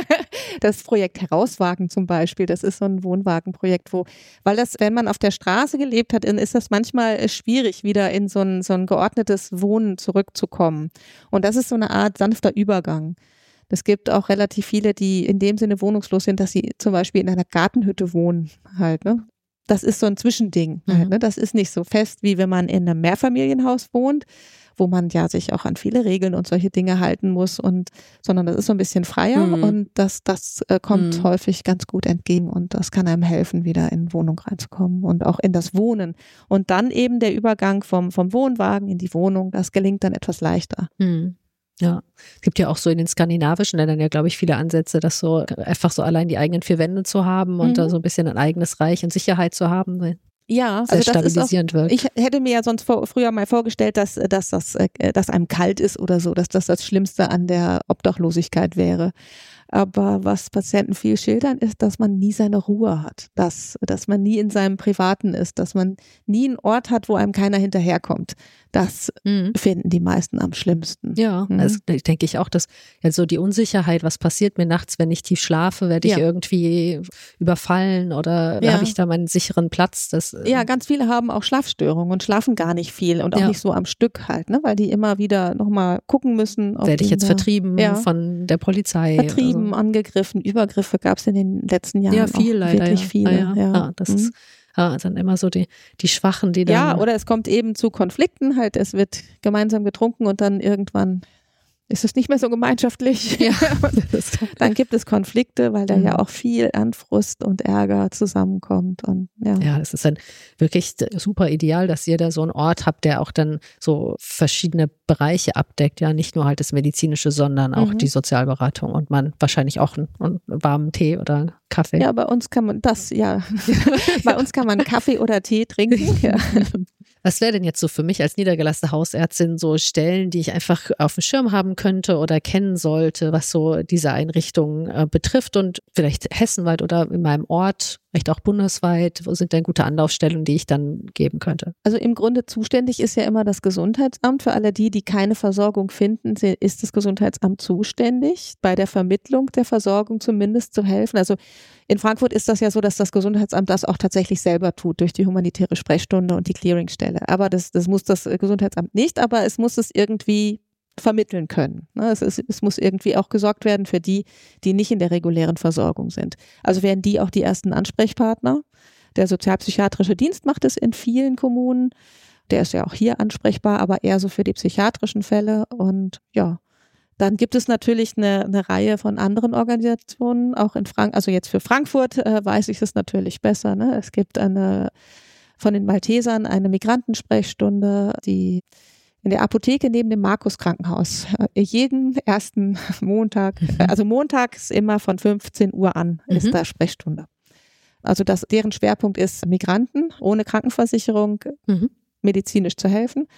das Projekt Herauswagen zum Beispiel. Das ist so ein Wohnwagenprojekt, wo, weil das, wenn man auf der Straße gelebt hat, dann ist das manchmal schwierig, wieder in so ein, so ein geordnetes Wohnen zurückzukommen. Und das ist so eine Art sanfter Übergang. Es gibt auch relativ viele, die in dem Sinne wohnungslos sind, dass sie zum Beispiel in einer Gartenhütte wohnen halt, ne? Das ist so ein Zwischending mhm. halt, ne? Das ist nicht so fest, wie wenn man in einem Mehrfamilienhaus wohnt, wo man ja sich auch an viele Regeln und solche Dinge halten muss und, sondern das ist so ein bisschen freier mhm. und das, das äh, kommt mhm. häufig ganz gut entgegen und das kann einem helfen, wieder in Wohnung reinzukommen und auch in das Wohnen. Und dann eben der Übergang vom, vom Wohnwagen in die Wohnung, das gelingt dann etwas leichter. Mhm. Ja, es gibt ja auch so in den skandinavischen Ländern ja, glaube ich, viele Ansätze, das so einfach so allein die eigenen vier Wände zu haben und mhm. da so ein bisschen ein eigenes Reich und Sicherheit zu haben. Ja, sehr also das stabilisierend ist auch, wird. Ich hätte mir ja sonst vor, früher mal vorgestellt, dass, dass, das, dass einem kalt ist oder so, dass das das Schlimmste an der Obdachlosigkeit wäre. Aber was Patienten viel schildern, ist, dass man nie seine Ruhe hat, dass, dass man nie in seinem Privaten ist, dass man nie einen Ort hat, wo einem keiner hinterherkommt. Das mhm. finden die meisten am schlimmsten. Ja, mhm. also denke ich auch, dass also die Unsicherheit, was passiert mir nachts, wenn ich tief schlafe, werde ich ja. irgendwie überfallen oder ja. habe ich da meinen sicheren Platz? Das, ja, ganz viele haben auch Schlafstörungen und schlafen gar nicht viel und auch ja. nicht so am Stück halt, ne, weil die immer wieder nochmal gucken müssen. Werde ich jetzt da, vertrieben ja. von der Polizei? Vertrieben, also. angegriffen, Übergriffe gab es in den letzten Jahren ja, viel, leider, wirklich ja. viele. Ja, ja. Ja. das mhm. ist ja, dann immer so die, die Schwachen, die dann... Ja, oder es kommt eben zu Konflikten, halt es wird gemeinsam getrunken und dann irgendwann ist es nicht mehr so gemeinschaftlich. Ja. Dann gibt es Konflikte, weil da mhm. ja auch viel an Frust und Ärger zusammenkommt. Und ja. ja, das ist dann wirklich super ideal, dass ihr da so einen Ort habt, der auch dann so verschiedene Bereiche abdeckt. Ja, nicht nur halt das Medizinische, sondern auch mhm. die Sozialberatung und man wahrscheinlich auch einen, einen warmen Tee oder Kaffee. Ja, bei uns kann man das, ja. Bei uns kann man Kaffee oder Tee trinken. Ja. Was wäre denn jetzt so für mich als niedergelassene Hausärztin so Stellen, die ich einfach auf dem Schirm haben könnte oder kennen sollte, was so diese Einrichtung äh, betrifft und vielleicht hessenweit oder in meinem Ort, vielleicht auch bundesweit, wo sind denn gute Anlaufstellen, die ich dann geben könnte? Also im Grunde zuständig ist ja immer das Gesundheitsamt. Für alle die, die keine Versorgung finden, ist das Gesundheitsamt zuständig, bei der Vermittlung der Versorgung zumindest zu helfen. Also in Frankfurt ist das ja so, dass das Gesundheitsamt das auch tatsächlich selber tut, durch die humanitäre Sprechstunde und die Clearingstelle. Aber das, das muss das Gesundheitsamt nicht, aber es muss es irgendwie vermitteln können. Es, ist, es muss irgendwie auch gesorgt werden für die, die nicht in der regulären Versorgung sind. Also wären die auch die ersten Ansprechpartner. Der sozialpsychiatrische Dienst macht es in vielen Kommunen. Der ist ja auch hier ansprechbar, aber eher so für die psychiatrischen Fälle. Und ja, dann gibt es natürlich eine, eine Reihe von anderen Organisationen, auch in Frankfurt, also jetzt für Frankfurt äh, weiß ich es natürlich besser. Ne? Es gibt eine von den Maltesern eine Migrantensprechstunde, die in der Apotheke neben dem Markus-Krankenhaus äh, jeden ersten Montag, mhm. also montags immer von fünfzehn Uhr an mhm. ist da Sprechstunde. Also das, deren Schwerpunkt ist Migranten ohne Krankenversicherung mhm. medizinisch zu helfen.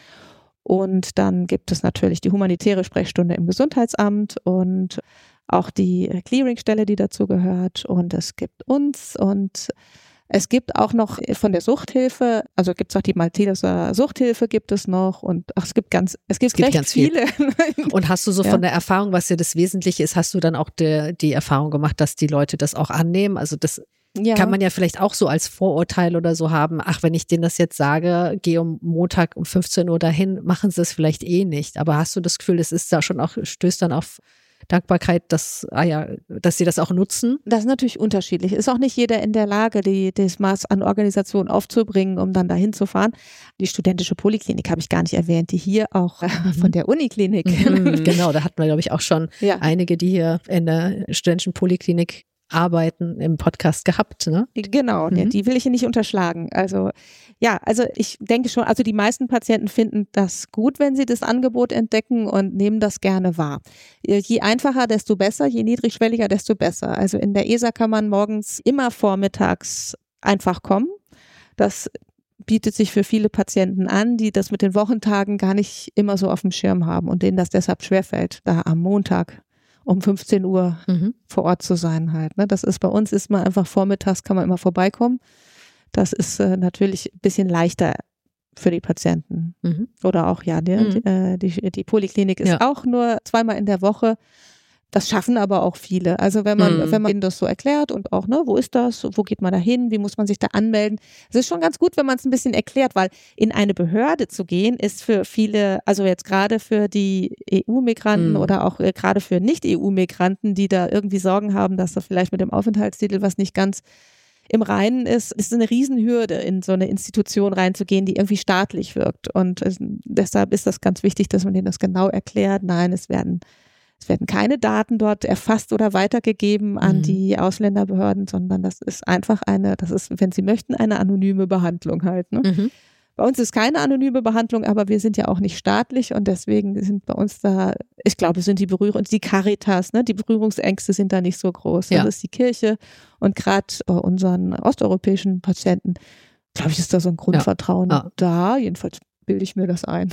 Und dann gibt es natürlich die humanitäre Sprechstunde im Gesundheitsamt und auch die Clearingstelle, die dazu gehört. Und es gibt uns und es gibt auch noch von der Suchthilfe, also gibt es auch die Malteser Suchthilfe gibt es noch und ach, es gibt ganz, es gibt, es gibt recht ganz viele. Viel. Und hast du so ja. von der Erfahrung, was ja das Wesentliche ist, hast du dann auch der, die Erfahrung gemacht, dass die Leute das auch annehmen? Also das ja. kann man ja vielleicht auch so als Vorurteil oder so haben, ach, wenn ich denen das jetzt sage, gehe um Montag um fünfzehn Uhr dahin, machen sie es vielleicht eh nicht. Aber hast du das Gefühl, das ist da schon auch, stößt dann auf Dankbarkeit, dass, ah ja, dass sie das auch nutzen? Das ist natürlich unterschiedlich. Ist auch nicht jeder in der Lage, die, das Maß an Organisation aufzubringen, um dann dahin zu fahren. Die studentische Poliklinik habe ich gar nicht erwähnt, die hier auch mhm. von der Uniklinik. Mhm, genau, da hatten wir, glaube ich, auch schon ja. einige, die hier in der studentischen Poliklinik arbeiten, im Podcast gehabt, ne? Genau, mhm. die will ich hier nicht unterschlagen. Also ja, also ich denke schon, also die meisten Patienten finden das gut, wenn sie das Angebot entdecken und nehmen das gerne wahr. Je einfacher, desto besser, je niedrigschwelliger, desto besser. Also in der E S A kann man morgens immer vormittags einfach kommen. Das bietet sich für viele Patienten an, die das mit den Wochentagen gar nicht immer so auf dem Schirm haben und denen das deshalb schwerfällt, da am Montag um fünfzehn Uhr mhm. vor Ort zu sein halt. Ne? Das ist bei uns, ist man einfach vormittags, kann man immer vorbeikommen. Das ist äh, natürlich ein bisschen leichter für die Patienten. Mhm. Oder auch, ja, die, mhm. die, die, die Poliklinik ist ja. auch nur zweimal in der Woche. Das schaffen aber auch viele. Also wenn man, mhm. wenn man ihnen das so erklärt und auch, ne, wo ist das, wo geht man da hin, wie muss man sich da anmelden. Es ist schon ganz gut, wenn man es ein bisschen erklärt, weil in eine Behörde zu gehen ist für viele, also jetzt gerade für die E U-Migranten mhm. oder auch äh, gerade für Nicht-E U-Migranten, die da irgendwie Sorgen haben, dass da vielleicht mit dem Aufenthaltstitel was nicht ganz im Reinen ist, ist eine Riesenhürde, in so eine Institution reinzugehen, die irgendwie staatlich wirkt. Und äh, deshalb ist das ganz wichtig, dass man denen das genau erklärt. Nein, es werden Es werden keine Daten dort erfasst oder weitergegeben an mhm. die Ausländerbehörden, sondern das ist einfach eine, das ist, wenn Sie möchten, eine anonyme Behandlung halt. Ne? Mhm. Bei uns ist keine anonyme Behandlung, aber wir sind ja auch nicht staatlich und deswegen sind bei uns da, ich glaube, sind die Berührung, die Caritas, ne, die Berührungsängste sind da nicht so groß. Ja. Das ist die Kirche und gerade bei unseren osteuropäischen Patienten, glaube ich, ist da so ein Grundvertrauen ja. Ah. da, jedenfalls bilde ich mir das ein.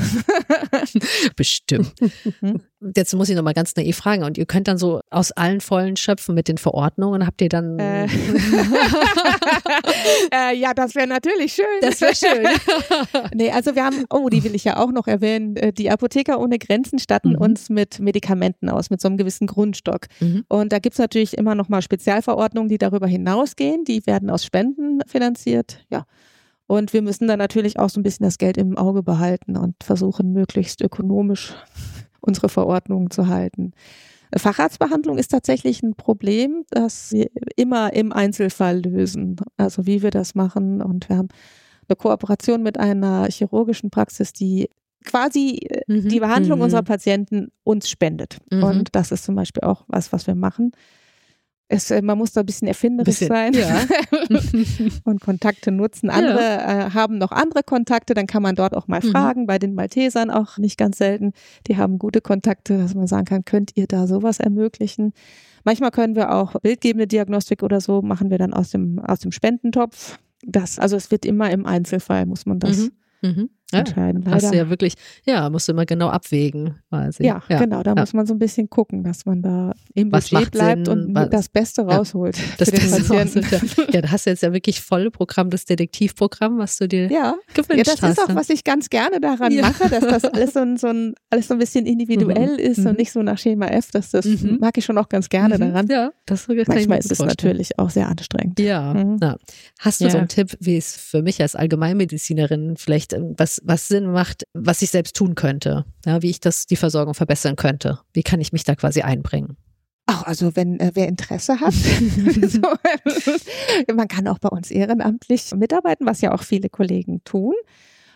Bestimmt. Jetzt muss ich noch mal ganz naiv fragen. Und ihr könnt dann so aus allen Vollen schöpfen mit den Verordnungen. Habt ihr dann... Äh. äh, ja, das wäre natürlich schön. Das wäre schön. Nee, also wir haben, oh, die will ich ja auch noch erwähnen, die Apotheker ohne Grenzen statten mhm. uns mit Medikamenten aus, mit so einem gewissen Grundstock. Mhm. Und da gibt es natürlich immer noch mal Spezialverordnungen, die darüber hinausgehen. Die werden aus Spenden finanziert. Ja. Und wir müssen dann natürlich auch so ein bisschen das Geld im Auge behalten und versuchen, möglichst ökonomisch unsere Verordnungen zu halten. Facharztbehandlung ist tatsächlich ein Problem, das wir immer im Einzelfall lösen. Also wie wir das machen. Und wir haben eine Kooperation mit einer chirurgischen Praxis, die quasi mhm. die Behandlung mhm. unserer Patienten uns spendet. Mhm. Und das ist zum Beispiel auch was, was wir machen. Es, man muss da ein bisschen erfinderisch bisschen, sein ja. und Kontakte nutzen. Andere ja. äh, haben noch andere Kontakte, dann kann man dort auch mal mhm. fragen, bei den Maltesern auch nicht ganz selten. Die haben gute Kontakte, dass man sagen kann, könnt ihr da sowas ermöglichen? Manchmal können wir auch bildgebende Diagnostik oder so, machen wir dann aus dem, aus dem Spendentopf. Das, also es wird immer im Einzelfall, muss man das mhm. Mhm. Ja, entscheiden. Leider. Hast du ja wirklich, ja, musst du immer genau abwägen. Quasi. Ja, ja, genau, da ja. muss man so ein bisschen gucken, dass man da im was Budget bleibt Sinn, und was, das Beste rausholt das für den Beste Patienten. rausholt, ja. ja, da hast du jetzt ja wirklich volle Programm, das Detektivprogramm, was du dir ja. gewünscht hast. Ja, das hast, ist auch, ne? was ich ganz gerne daran ja. mache, dass das alles so ein, so ein, alles so ein bisschen individuell mhm. ist mhm. und nicht so nach Schema F. Das, das mhm. mag ich schon auch ganz gerne mhm. daran. Ja, das kann Manchmal ich ist es vorstellen. natürlich auch sehr anstrengend. Ja, mhm. ja. Hast du ja. so einen Tipp, wie es für mich als Allgemeinmedizinerin vielleicht, was, was Sinn macht, was ich selbst tun könnte, ja, wie ich das, die Versorgung verbessern könnte? Wie kann ich mich da quasi einbringen? Ach, also wenn äh, wer Interesse hat, so, man kann auch bei uns ehrenamtlich mitarbeiten, was ja auch viele Kollegen tun.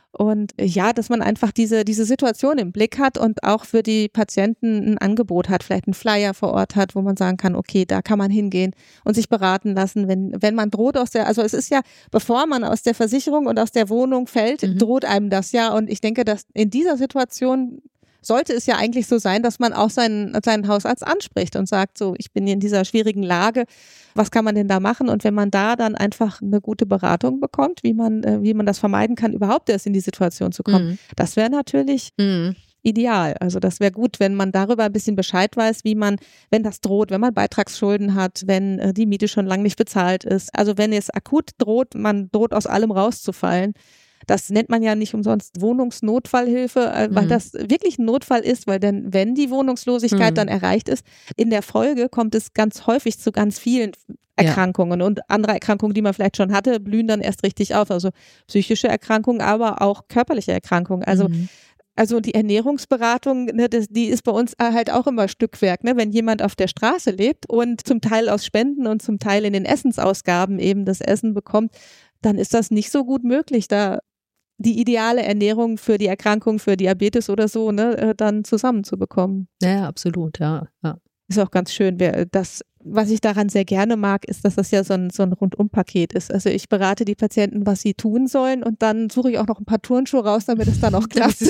Und ja, dass man einfach diese, diese Situation im Blick hat und auch für die Patienten ein Angebot hat, vielleicht einen Flyer vor Ort hat, wo man sagen kann, okay, da kann man hingehen und sich beraten lassen, wenn, wenn man droht aus der, also es ist ja, bevor man aus der Versicherung und aus der Wohnung fällt, mhm. droht einem das ja. Und ich denke, dass in dieser Situation sollte es ja eigentlich so sein, dass man auch seinen, seinen Hausarzt anspricht und sagt, so, ich bin in dieser schwierigen Lage, was kann man denn da machen? Und wenn man da dann einfach eine gute Beratung bekommt, wie man, äh, wie man das vermeiden kann, überhaupt erst in die Situation zu kommen, mhm. das wäre natürlich mhm. ideal. Also das wäre gut, wenn man darüber ein bisschen Bescheid weiß, wie man, wenn das droht, wenn man Beitragsschulden hat, wenn äh, die Miete schon lange nicht bezahlt ist. Also wenn es akut droht, man droht aus allem rauszufallen. Das nennt man ja nicht umsonst Wohnungsnotfallhilfe, weil mhm. das wirklich ein Notfall ist, weil denn, wenn die Wohnungslosigkeit mhm. dann erreicht ist, in der Folge kommt es ganz häufig zu ganz vielen Erkrankungen ja. und andere Erkrankungen, die man vielleicht schon hatte, blühen dann erst richtig auf. Also psychische Erkrankungen, aber auch körperliche Erkrankungen. Also mhm. Also die Ernährungsberatung, ne, das, die ist bei uns halt auch immer Stückwerk. Ne? Wenn jemand auf der Straße lebt und zum Teil aus Spenden und zum Teil in den Essensausgaben eben das Essen bekommt, dann ist das nicht so gut möglich, da die ideale Ernährung für die Erkrankung, für Diabetes oder so, ne, dann zusammenzubekommen. Ja, absolut, ja. ja. Ist auch ganz schön, wer das, was ich daran sehr gerne mag, ist, dass das ja so ein, so ein Rundum-Paket ist. Also ich berate die Patienten, was sie tun sollen und dann suche ich auch noch ein paar Turnschuhe raus, damit es dann auch klappt.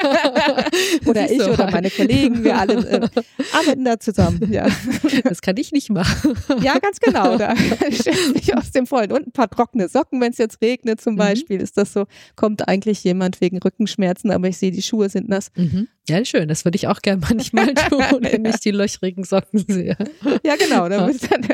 Oder ich so. Oder meine Kollegen, wir alle äh, arbeiten da zusammen. Ja. Das kann ich nicht machen. Ja, ganz genau. Da schätze ich aus dem Vollen. Und ein paar trockene Socken, wenn es jetzt regnet zum Beispiel, mhm. ist das so, kommt eigentlich jemand wegen Rückenschmerzen, aber ich sehe, die Schuhe sind nass. Mhm. Ja, schön. Das würde ich auch gerne manchmal tun, wenn ich die löchrigen Socken sehe. Ja, genau. Dann,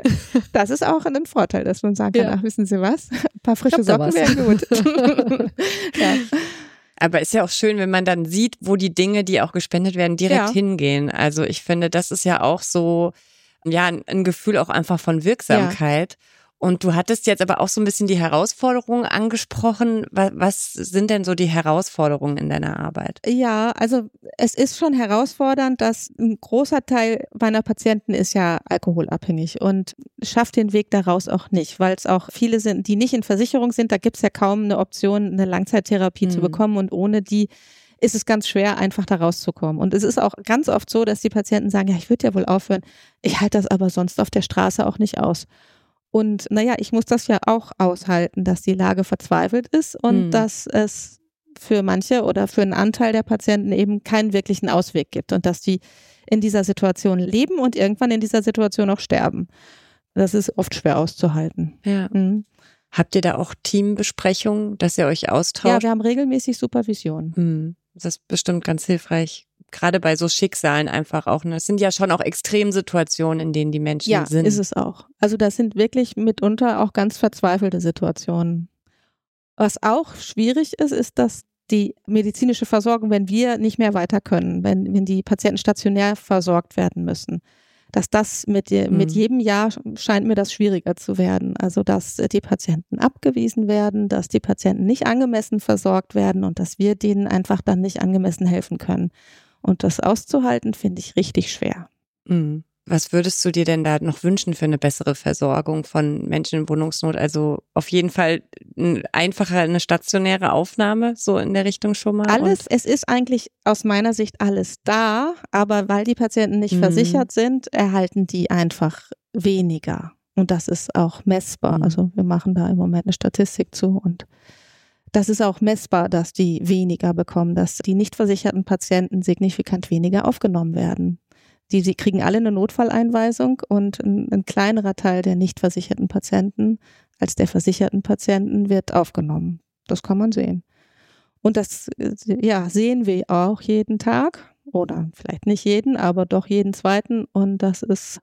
das ist auch ein Vorteil, dass man sagen kann, ja. ach, wissen Sie was? Ein paar frische Socken wären gut. Ja. Aber ist ja auch schön, wenn man dann sieht, wo die Dinge, die auch gespendet werden, direkt ja. hingehen. Also ich finde, das ist ja auch so, ja, ein Gefühl auch einfach von Wirksamkeit. Ja. Und du hattest jetzt aber auch so ein bisschen die Herausforderungen angesprochen. Was sind denn so die Herausforderungen in deiner Arbeit? Ja, also es ist schon herausfordernd, dass ein großer Teil meiner Patienten ist ja alkoholabhängig und schafft den Weg daraus auch nicht, weil es auch viele sind, die nicht in Versicherung sind. Da gibt es ja kaum eine Option, eine Langzeittherapie mhm. zu bekommen und ohne die ist es ganz schwer, einfach da rauszukommen. Und es ist auch ganz oft so, dass die Patienten sagen, ja, ich würde ja wohl aufhören, ich halte das aber sonst auf der Straße auch nicht aus. Und naja, ich muss das ja auch aushalten, dass die Lage verzweifelt ist und mhm. dass es für manche oder für einen Anteil der Patienten eben keinen wirklichen Ausweg gibt und dass die in dieser Situation leben und irgendwann in dieser Situation auch sterben. Das ist oft schwer auszuhalten. Ja. Mhm. Habt ihr da auch Teambesprechungen, dass ihr euch austauscht? Ja, wir haben regelmäßig Supervision. Mhm. Das ist bestimmt ganz hilfreich. Gerade bei so Schicksalen einfach auch. Ne? Es sind ja schon auch Extremsituationen, in denen die Menschen ja, sind. Ja, ist es auch. Also das sind wirklich mitunter auch ganz verzweifelte Situationen. Was auch schwierig ist, ist, dass die medizinische Versorgung, wenn wir nicht mehr weiter können, wenn, wenn die Patienten stationär versorgt werden müssen, dass das mit, mhm. mit jedem Jahr scheint mir das schwieriger zu werden. Also dass die Patienten abgewiesen werden, dass die Patienten nicht angemessen versorgt werden und dass wir denen einfach dann nicht angemessen helfen können. Und das auszuhalten, finde ich richtig schwer. Mhm. Was würdest du dir denn da noch wünschen für eine bessere Versorgung von Menschen in Wohnungsnot? Also auf jeden Fall ein einfacher, eine stationäre Aufnahme, so in der Richtung schon mal? Alles, und es ist eigentlich aus meiner Sicht alles da, aber weil die Patienten nicht mhm. versichert sind, erhalten die einfach weniger. Und das ist auch messbar. Mhm. Also wir machen da im Moment eine Statistik zu und das ist auch messbar, dass die weniger bekommen, dass die nicht versicherten Patienten signifikant weniger aufgenommen werden. Die, sie kriegen alle eine Notfalleinweisung und ein, ein kleinerer Teil der nicht versicherten Patienten als der versicherten Patienten wird aufgenommen. Das kann man sehen. Und das ja, sehen wir auch jeden Tag oder vielleicht nicht jeden, aber doch jeden zweiten. Und das ist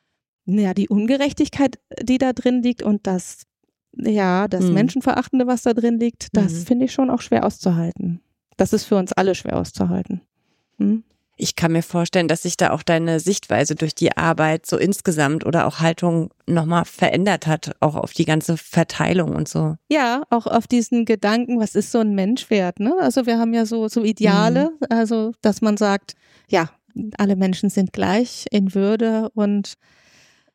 ja die Ungerechtigkeit, die da drin liegt und das Ja, das mhm. Menschenverachtende, was da drin liegt, das mhm. finde ich schon auch schwer auszuhalten. Das ist für uns alle schwer auszuhalten. Hm? Ich kann mir vorstellen, dass sich da auch deine Sichtweise durch die Arbeit so insgesamt oder auch Haltung nochmal verändert hat, auch auf die ganze Verteilung und so. Ja, auch auf diesen Gedanken, was ist so ein Mensch wert, ne? Also wir haben ja so, so Ideale, mhm. also dass man sagt, ja, alle Menschen sind gleich in Würde und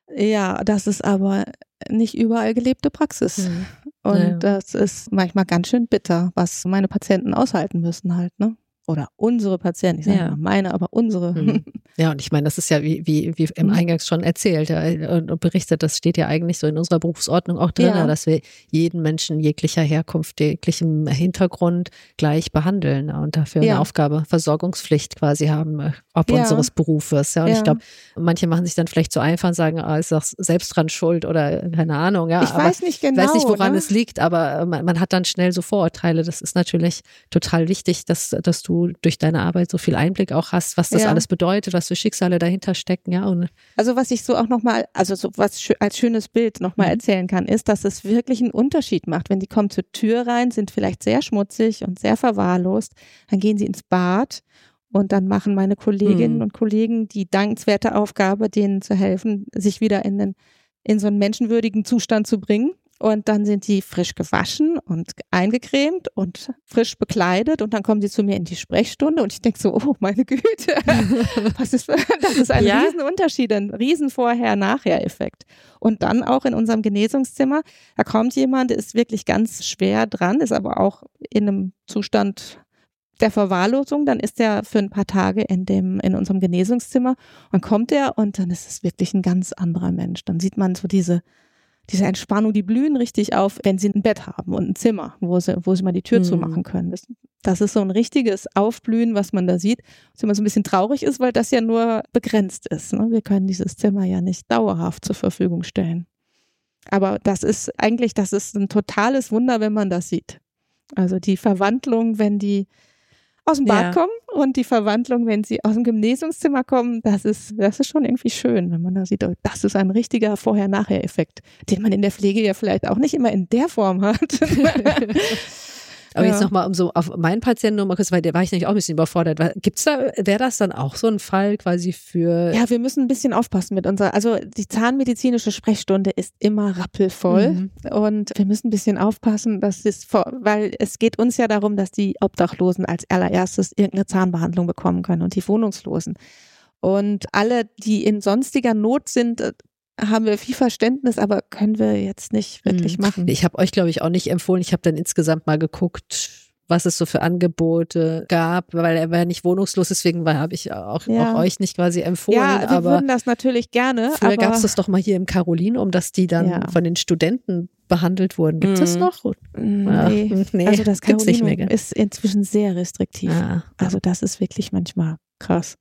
Ja, das ist aber nicht überall gelebte Praxis. Mhm. Und Ja. das ist manchmal ganz schön bitter, was meine Patienten aushalten müssen halt, ne? Oder unsere Patienten, ich sage Ja. mal meine, aber unsere. Mhm. Ja, und ich meine, das ist ja wie, wie, wie im Eingangs schon erzählt ja, und berichtet, das steht ja eigentlich so in unserer Berufsordnung auch drin, Ja. dass wir jeden Menschen jeglicher Herkunft, jeglichem Hintergrund gleich behandeln und dafür Ja. eine Aufgabe, Versorgungspflicht quasi haben, ob Ja. unseres Berufes. Ja, und Ja. ich glaube, manche machen sich dann vielleicht so einfach und sagen, ah, ist doch selbst dran schuld oder keine Ahnung. Ja, Ich aber weiß nicht genau. Ich weiß nicht, woran ne? es liegt, aber man, man hat dann schnell so Vorurteile. Das ist natürlich total wichtig, dass, dass du durch deine Arbeit so viel Einblick auch hast, was das Ja. alles bedeutet, was für Schicksale dahinter stecken. Ja, und Also was ich so auch nochmal, also so was schö- als schönes Bild nochmal Mhm. erzählen kann, ist, dass es wirklich einen Unterschied macht. Wenn die kommen zur Tür rein, sind vielleicht sehr schmutzig und sehr verwahrlost, dann gehen sie ins Bad und dann machen meine Kolleginnen Mhm. und Kollegen die dankenswerte Aufgabe, denen zu helfen, sich wieder in, den, in so einen menschenwürdigen Zustand zu bringen. Und dann sind die frisch gewaschen und eingecremt und frisch bekleidet und dann kommen sie zu mir in die Sprechstunde und ich denke so, oh meine Güte, was ist, das ist ein Ja. Riesenunterschied, ein riesen Vorher-Nachher-Effekt. Und dann auch in unserem Genesungszimmer, da kommt jemand, der ist wirklich ganz schwer dran, ist aber auch in einem Zustand der Verwahrlosung, dann ist er für ein paar Tage in dem, in unserem Genesungszimmer und kommt er und dann ist es wirklich ein ganz anderer Mensch. Dann sieht man so diese diese Entspannung, die blühen richtig auf, wenn sie ein Bett haben und ein Zimmer, wo sie, wo sie mal die Tür Mhm. zumachen können. Das, das ist so ein richtiges Aufblühen, was man da sieht, was immer so ein bisschen traurig ist, weil das ja nur begrenzt ist. Ne? Wir können dieses Zimmer ja nicht dauerhaft zur Verfügung stellen. Aber das ist eigentlich, das ist ein totales Wunder, wenn man das sieht. Also die Verwandlung, wenn die aus dem Bad Ja. kommen und die Verwandlung, wenn sie aus dem Genesungszimmer kommen, das ist, das ist schon irgendwie schön, wenn man da sieht, oh, das ist ein richtiger Vorher-Nachher-Effekt, den man in der Pflege ja vielleicht auch nicht immer in der Form hat. aber Ja. jetzt nochmal um so auf meinen Patienten nochmal kurz, weil der war ich nämlich auch ein bisschen überfordert. Gibt's da, wäre das dann auch so ein Fall quasi für Ja, wir müssen ein bisschen aufpassen mit unserer, also die zahnmedizinische Sprechstunde ist immer rappelvoll Mhm. und wir müssen ein bisschen aufpassen, dass es, vor, weil es geht uns ja darum, dass die Obdachlosen als allererstes irgendeine Zahnbehandlung bekommen können und die Wohnungslosen. Und alle, die in sonstiger Not sind, äh, haben wir viel Verständnis, aber können wir jetzt nicht wirklich Mhm. machen. Ich habe euch, glaube ich, auch nicht empfohlen. Ich habe dann insgesamt mal geguckt, was es so für Angebote gab, weil er war ja nicht wohnungslos, deswegen habe ich auch, Ja. auch euch nicht quasi empfohlen. Ja, wir aber würden das natürlich gerne, früher aber gab es das doch mal hier im Carolin, um dass die dann Ja. von den Studenten behandelt wurden. Gibt es das Mhm. noch? nee. Ach, nee, Also das gibt's nicht Carolinum mehr. ist inzwischen sehr restriktiv. Ah, Also das ist wirklich manchmal krass,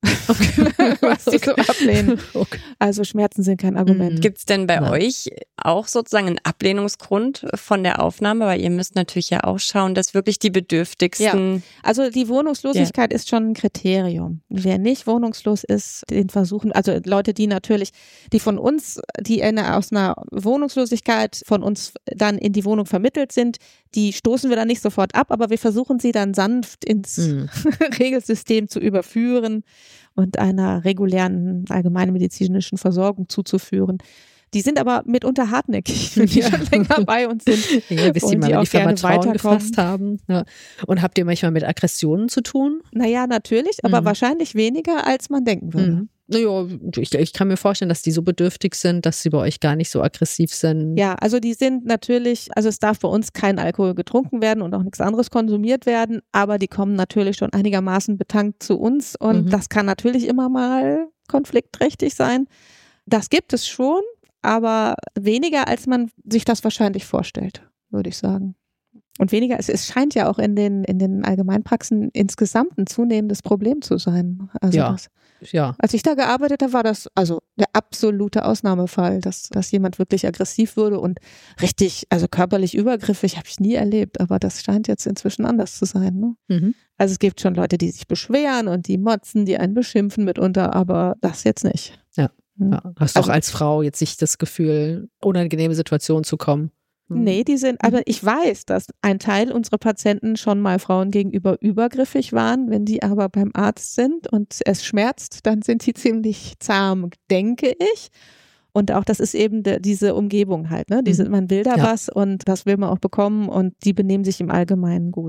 was die so ablehnen. okay. Also Schmerzen sind kein Argument. Mhm. Gibt es denn bei Ja. euch auch sozusagen einen Ablehnungsgrund von der Aufnahme? Weil ihr müsst natürlich ja auch schauen, dass wirklich die Bedürftigsten. Also die Wohnungslosigkeit ist schon ein Kriterium. Wer nicht wohnungslos ist, den versuchen, also Leute, die natürlich, die von uns, die eine, aus einer Wohnungslosigkeit von uns dann in die Wohnung vermittelt sind, die stoßen wir dann nicht sofort ab, aber wir versuchen sie dann sanft ins Mhm. Regelsystem zu überführen und einer regulären allgemeinmedizinischen Versorgung zuzuführen. Die sind aber mitunter hartnäckig, wenn die Ja. schon länger bei uns sind. Ja, bis die Und mal die in auch die Firma gerne Vertrauen weiterkommen. gefasst haben. Ja. Und habt ihr manchmal mit Aggressionen zu tun? Naja, natürlich, aber Mhm. wahrscheinlich weniger, als man denken würde. Mhm. Naja, ich, ich kann mir vorstellen, dass die so bedürftig sind, dass sie bei euch gar nicht so aggressiv sind. Ja, also die sind natürlich, also es darf bei uns kein Alkohol getrunken werden und auch nichts anderes konsumiert werden, aber die kommen natürlich schon einigermaßen betankt zu uns und Mhm. das kann natürlich immer mal konfliktträchtig sein. Das gibt es schon, aber weniger, als man sich das wahrscheinlich vorstellt, würde ich sagen. Und weniger, es, es scheint ja auch in den, in den Allgemeinpraxen insgesamt ein zunehmendes Problem zu sein. Also Ja. das, Ja. als ich da gearbeitet habe, war das also der absolute Ausnahmefall, dass, dass jemand wirklich aggressiv wurde und richtig, also körperlich übergriffig habe ich nie erlebt, aber das scheint jetzt inzwischen anders zu sein. Ne? Mhm. Also es gibt schon Leute, die sich beschweren und die motzen, die einen beschimpfen mitunter, aber das jetzt nicht. Ja. Hm. Ja. Hast Also- doch als Frau jetzt nicht das Gefühl, unangenehme Situationen zu kommen. Hm. Nee, die sind, aber ich weiß, dass ein Teil unserer Patienten schon mal Frauen gegenüber übergriffig waren. Wenn die aber beim Arzt sind und es schmerzt, dann sind die ziemlich zahm, denke ich. Und auch das ist eben de, diese Umgebung halt, ne? Diese, man will da Ja. was und das will man auch bekommen und die benehmen sich im Allgemeinen gut.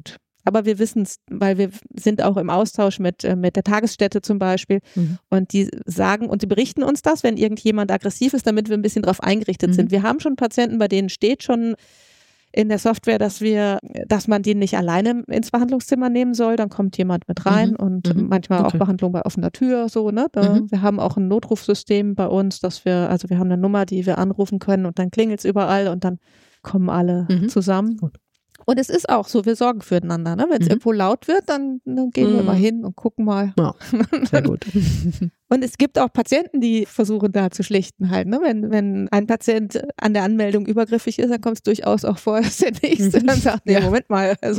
Aber wir wissen es, weil wir sind auch im Austausch mit, mit der Tagesstätte zum Beispiel. Mhm. Und die sagen und die berichten uns das, wenn irgendjemand aggressiv ist, damit wir ein bisschen darauf eingerichtet mhm. sind. Wir haben schon Patienten, bei denen steht schon in der Software, dass wir, dass man den nicht alleine ins Behandlungszimmer nehmen soll. Dann kommt jemand mit rein mhm. und mhm. manchmal okay. auch Behandlung bei offener Tür, so, ne? Da, mhm. Wir haben auch ein Notrufsystem bei uns, dass wir, also wir haben eine Nummer, die wir anrufen können und dann klingelt es überall und dann kommen alle mhm. zusammen. Gut. Und es ist auch so, wir sorgen füreinander. Ne? Wenn es mhm. irgendwo laut wird, dann, dann gehen mhm. wir mal hin und gucken mal. Ja, sehr gut. Und es gibt auch Patienten, die versuchen da zu schlichten halt. Ne? Wenn, wenn ein Patient an der Anmeldung übergriffig ist, dann kommt es durchaus auch vor, dass der Nächste dann sagt, nee, ja. Moment mal. Also,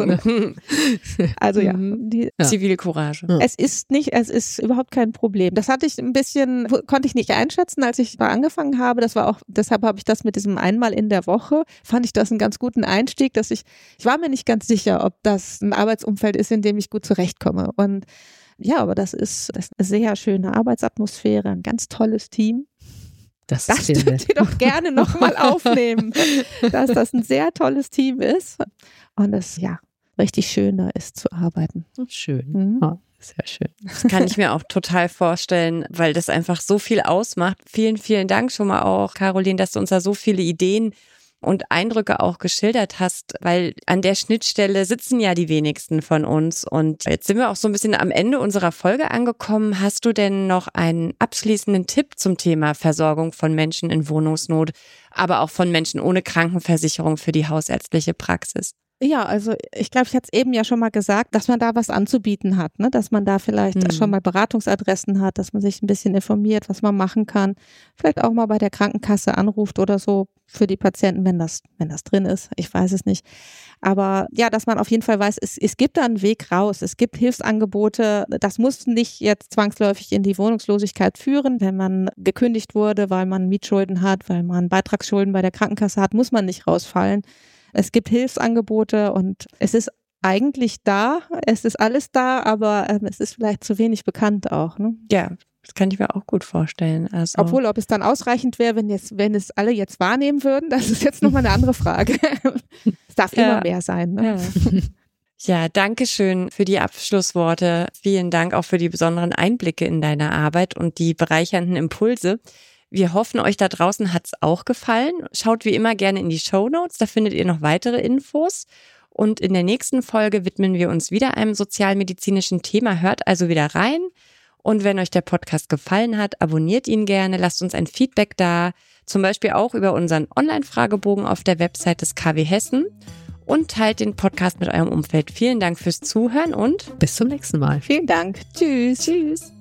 also ja. Die, ja. Zivilcourage. Ja. Es ist nicht, es ist überhaupt kein Problem. Das hatte ich ein bisschen, konnte ich nicht einschätzen, als ich da angefangen habe. Das war auch, deshalb habe ich das mit diesem einmal in der Woche, fand ich das einen ganz guten Einstieg, dass ich, ich war mir nicht ganz sicher, ob das ein Arbeitsumfeld ist, in dem ich gut zurechtkomme. Und ja, aber das ist, das ist eine sehr schöne Arbeitsatmosphäre, ein ganz tolles Team. Das, das dürft ihr doch gerne nochmal aufnehmen, dass das ein sehr tolles Team ist und es ja richtig schön da ist zu arbeiten. Schön. Mhm. Oh, sehr schön. Das kann ich mir auch total vorstellen, weil das einfach so viel ausmacht. Vielen, vielen Dank schon mal auch, Carolin, dass du uns da so viele Ideen und Eindrücke auch geschildert hast, weil an der Schnittstelle sitzen ja die wenigsten von uns. Und jetzt sind wir auch so ein bisschen am Ende unserer Folge angekommen. Hast du denn noch einen abschließenden Tipp zum Thema Versorgung von Menschen in Wohnungsnot, aber auch von Menschen ohne Krankenversicherung für die hausärztliche Praxis? Ja, also ich glaube, ich hatte es eben ja schon mal gesagt, dass man da was anzubieten hat, ne? Dass man da vielleicht mhm. schon mal Beratungsadressen hat, dass man sich ein bisschen informiert, was man machen kann. Vielleicht auch mal bei der Krankenkasse anruft oder so für die Patienten, wenn das, wenn das drin ist. Ich weiß es nicht. Aber ja, dass man auf jeden Fall weiß, es, es gibt da einen Weg raus. Es gibt Hilfsangebote. Das muss nicht jetzt zwangsläufig in die Wohnungslosigkeit führen. Wenn man gekündigt wurde, weil man Mietschulden hat, weil man Beitragsschulden bei der Krankenkasse hat, muss man nicht rausfallen. Es gibt Hilfsangebote und es ist eigentlich da, es ist alles da, aber ähm, es ist vielleicht zu wenig bekannt auch. Ne? Ja, das kann ich mir auch gut vorstellen. Also Obwohl, ob es dann ausreichend wäre, wenn jetzt, wenn es alle jetzt wahrnehmen würden, das ist jetzt nochmal eine andere Frage. Es darf ja. immer mehr sein. Ne? Ja. Ja, danke schön für die Abschlussworte. Vielen Dank auch für die besonderen Einblicke in deine Arbeit und die bereichernden Impulse. Wir hoffen, euch da draußen hat's auch gefallen. Schaut wie immer gerne in die Shownotes, da findet ihr noch weitere Infos. Und in der nächsten Folge widmen wir uns wieder einem sozialmedizinischen Thema. Hört also wieder rein. Und wenn euch der Podcast gefallen hat, abonniert ihn gerne, lasst uns ein Feedback da, zum Beispiel auch über unseren Online-Fragebogen auf der Website des K W Hessen. Und teilt den Podcast mit eurem Umfeld. Vielen Dank fürs Zuhören und bis zum nächsten Mal. Vielen Dank. Tschüss. Tschüss.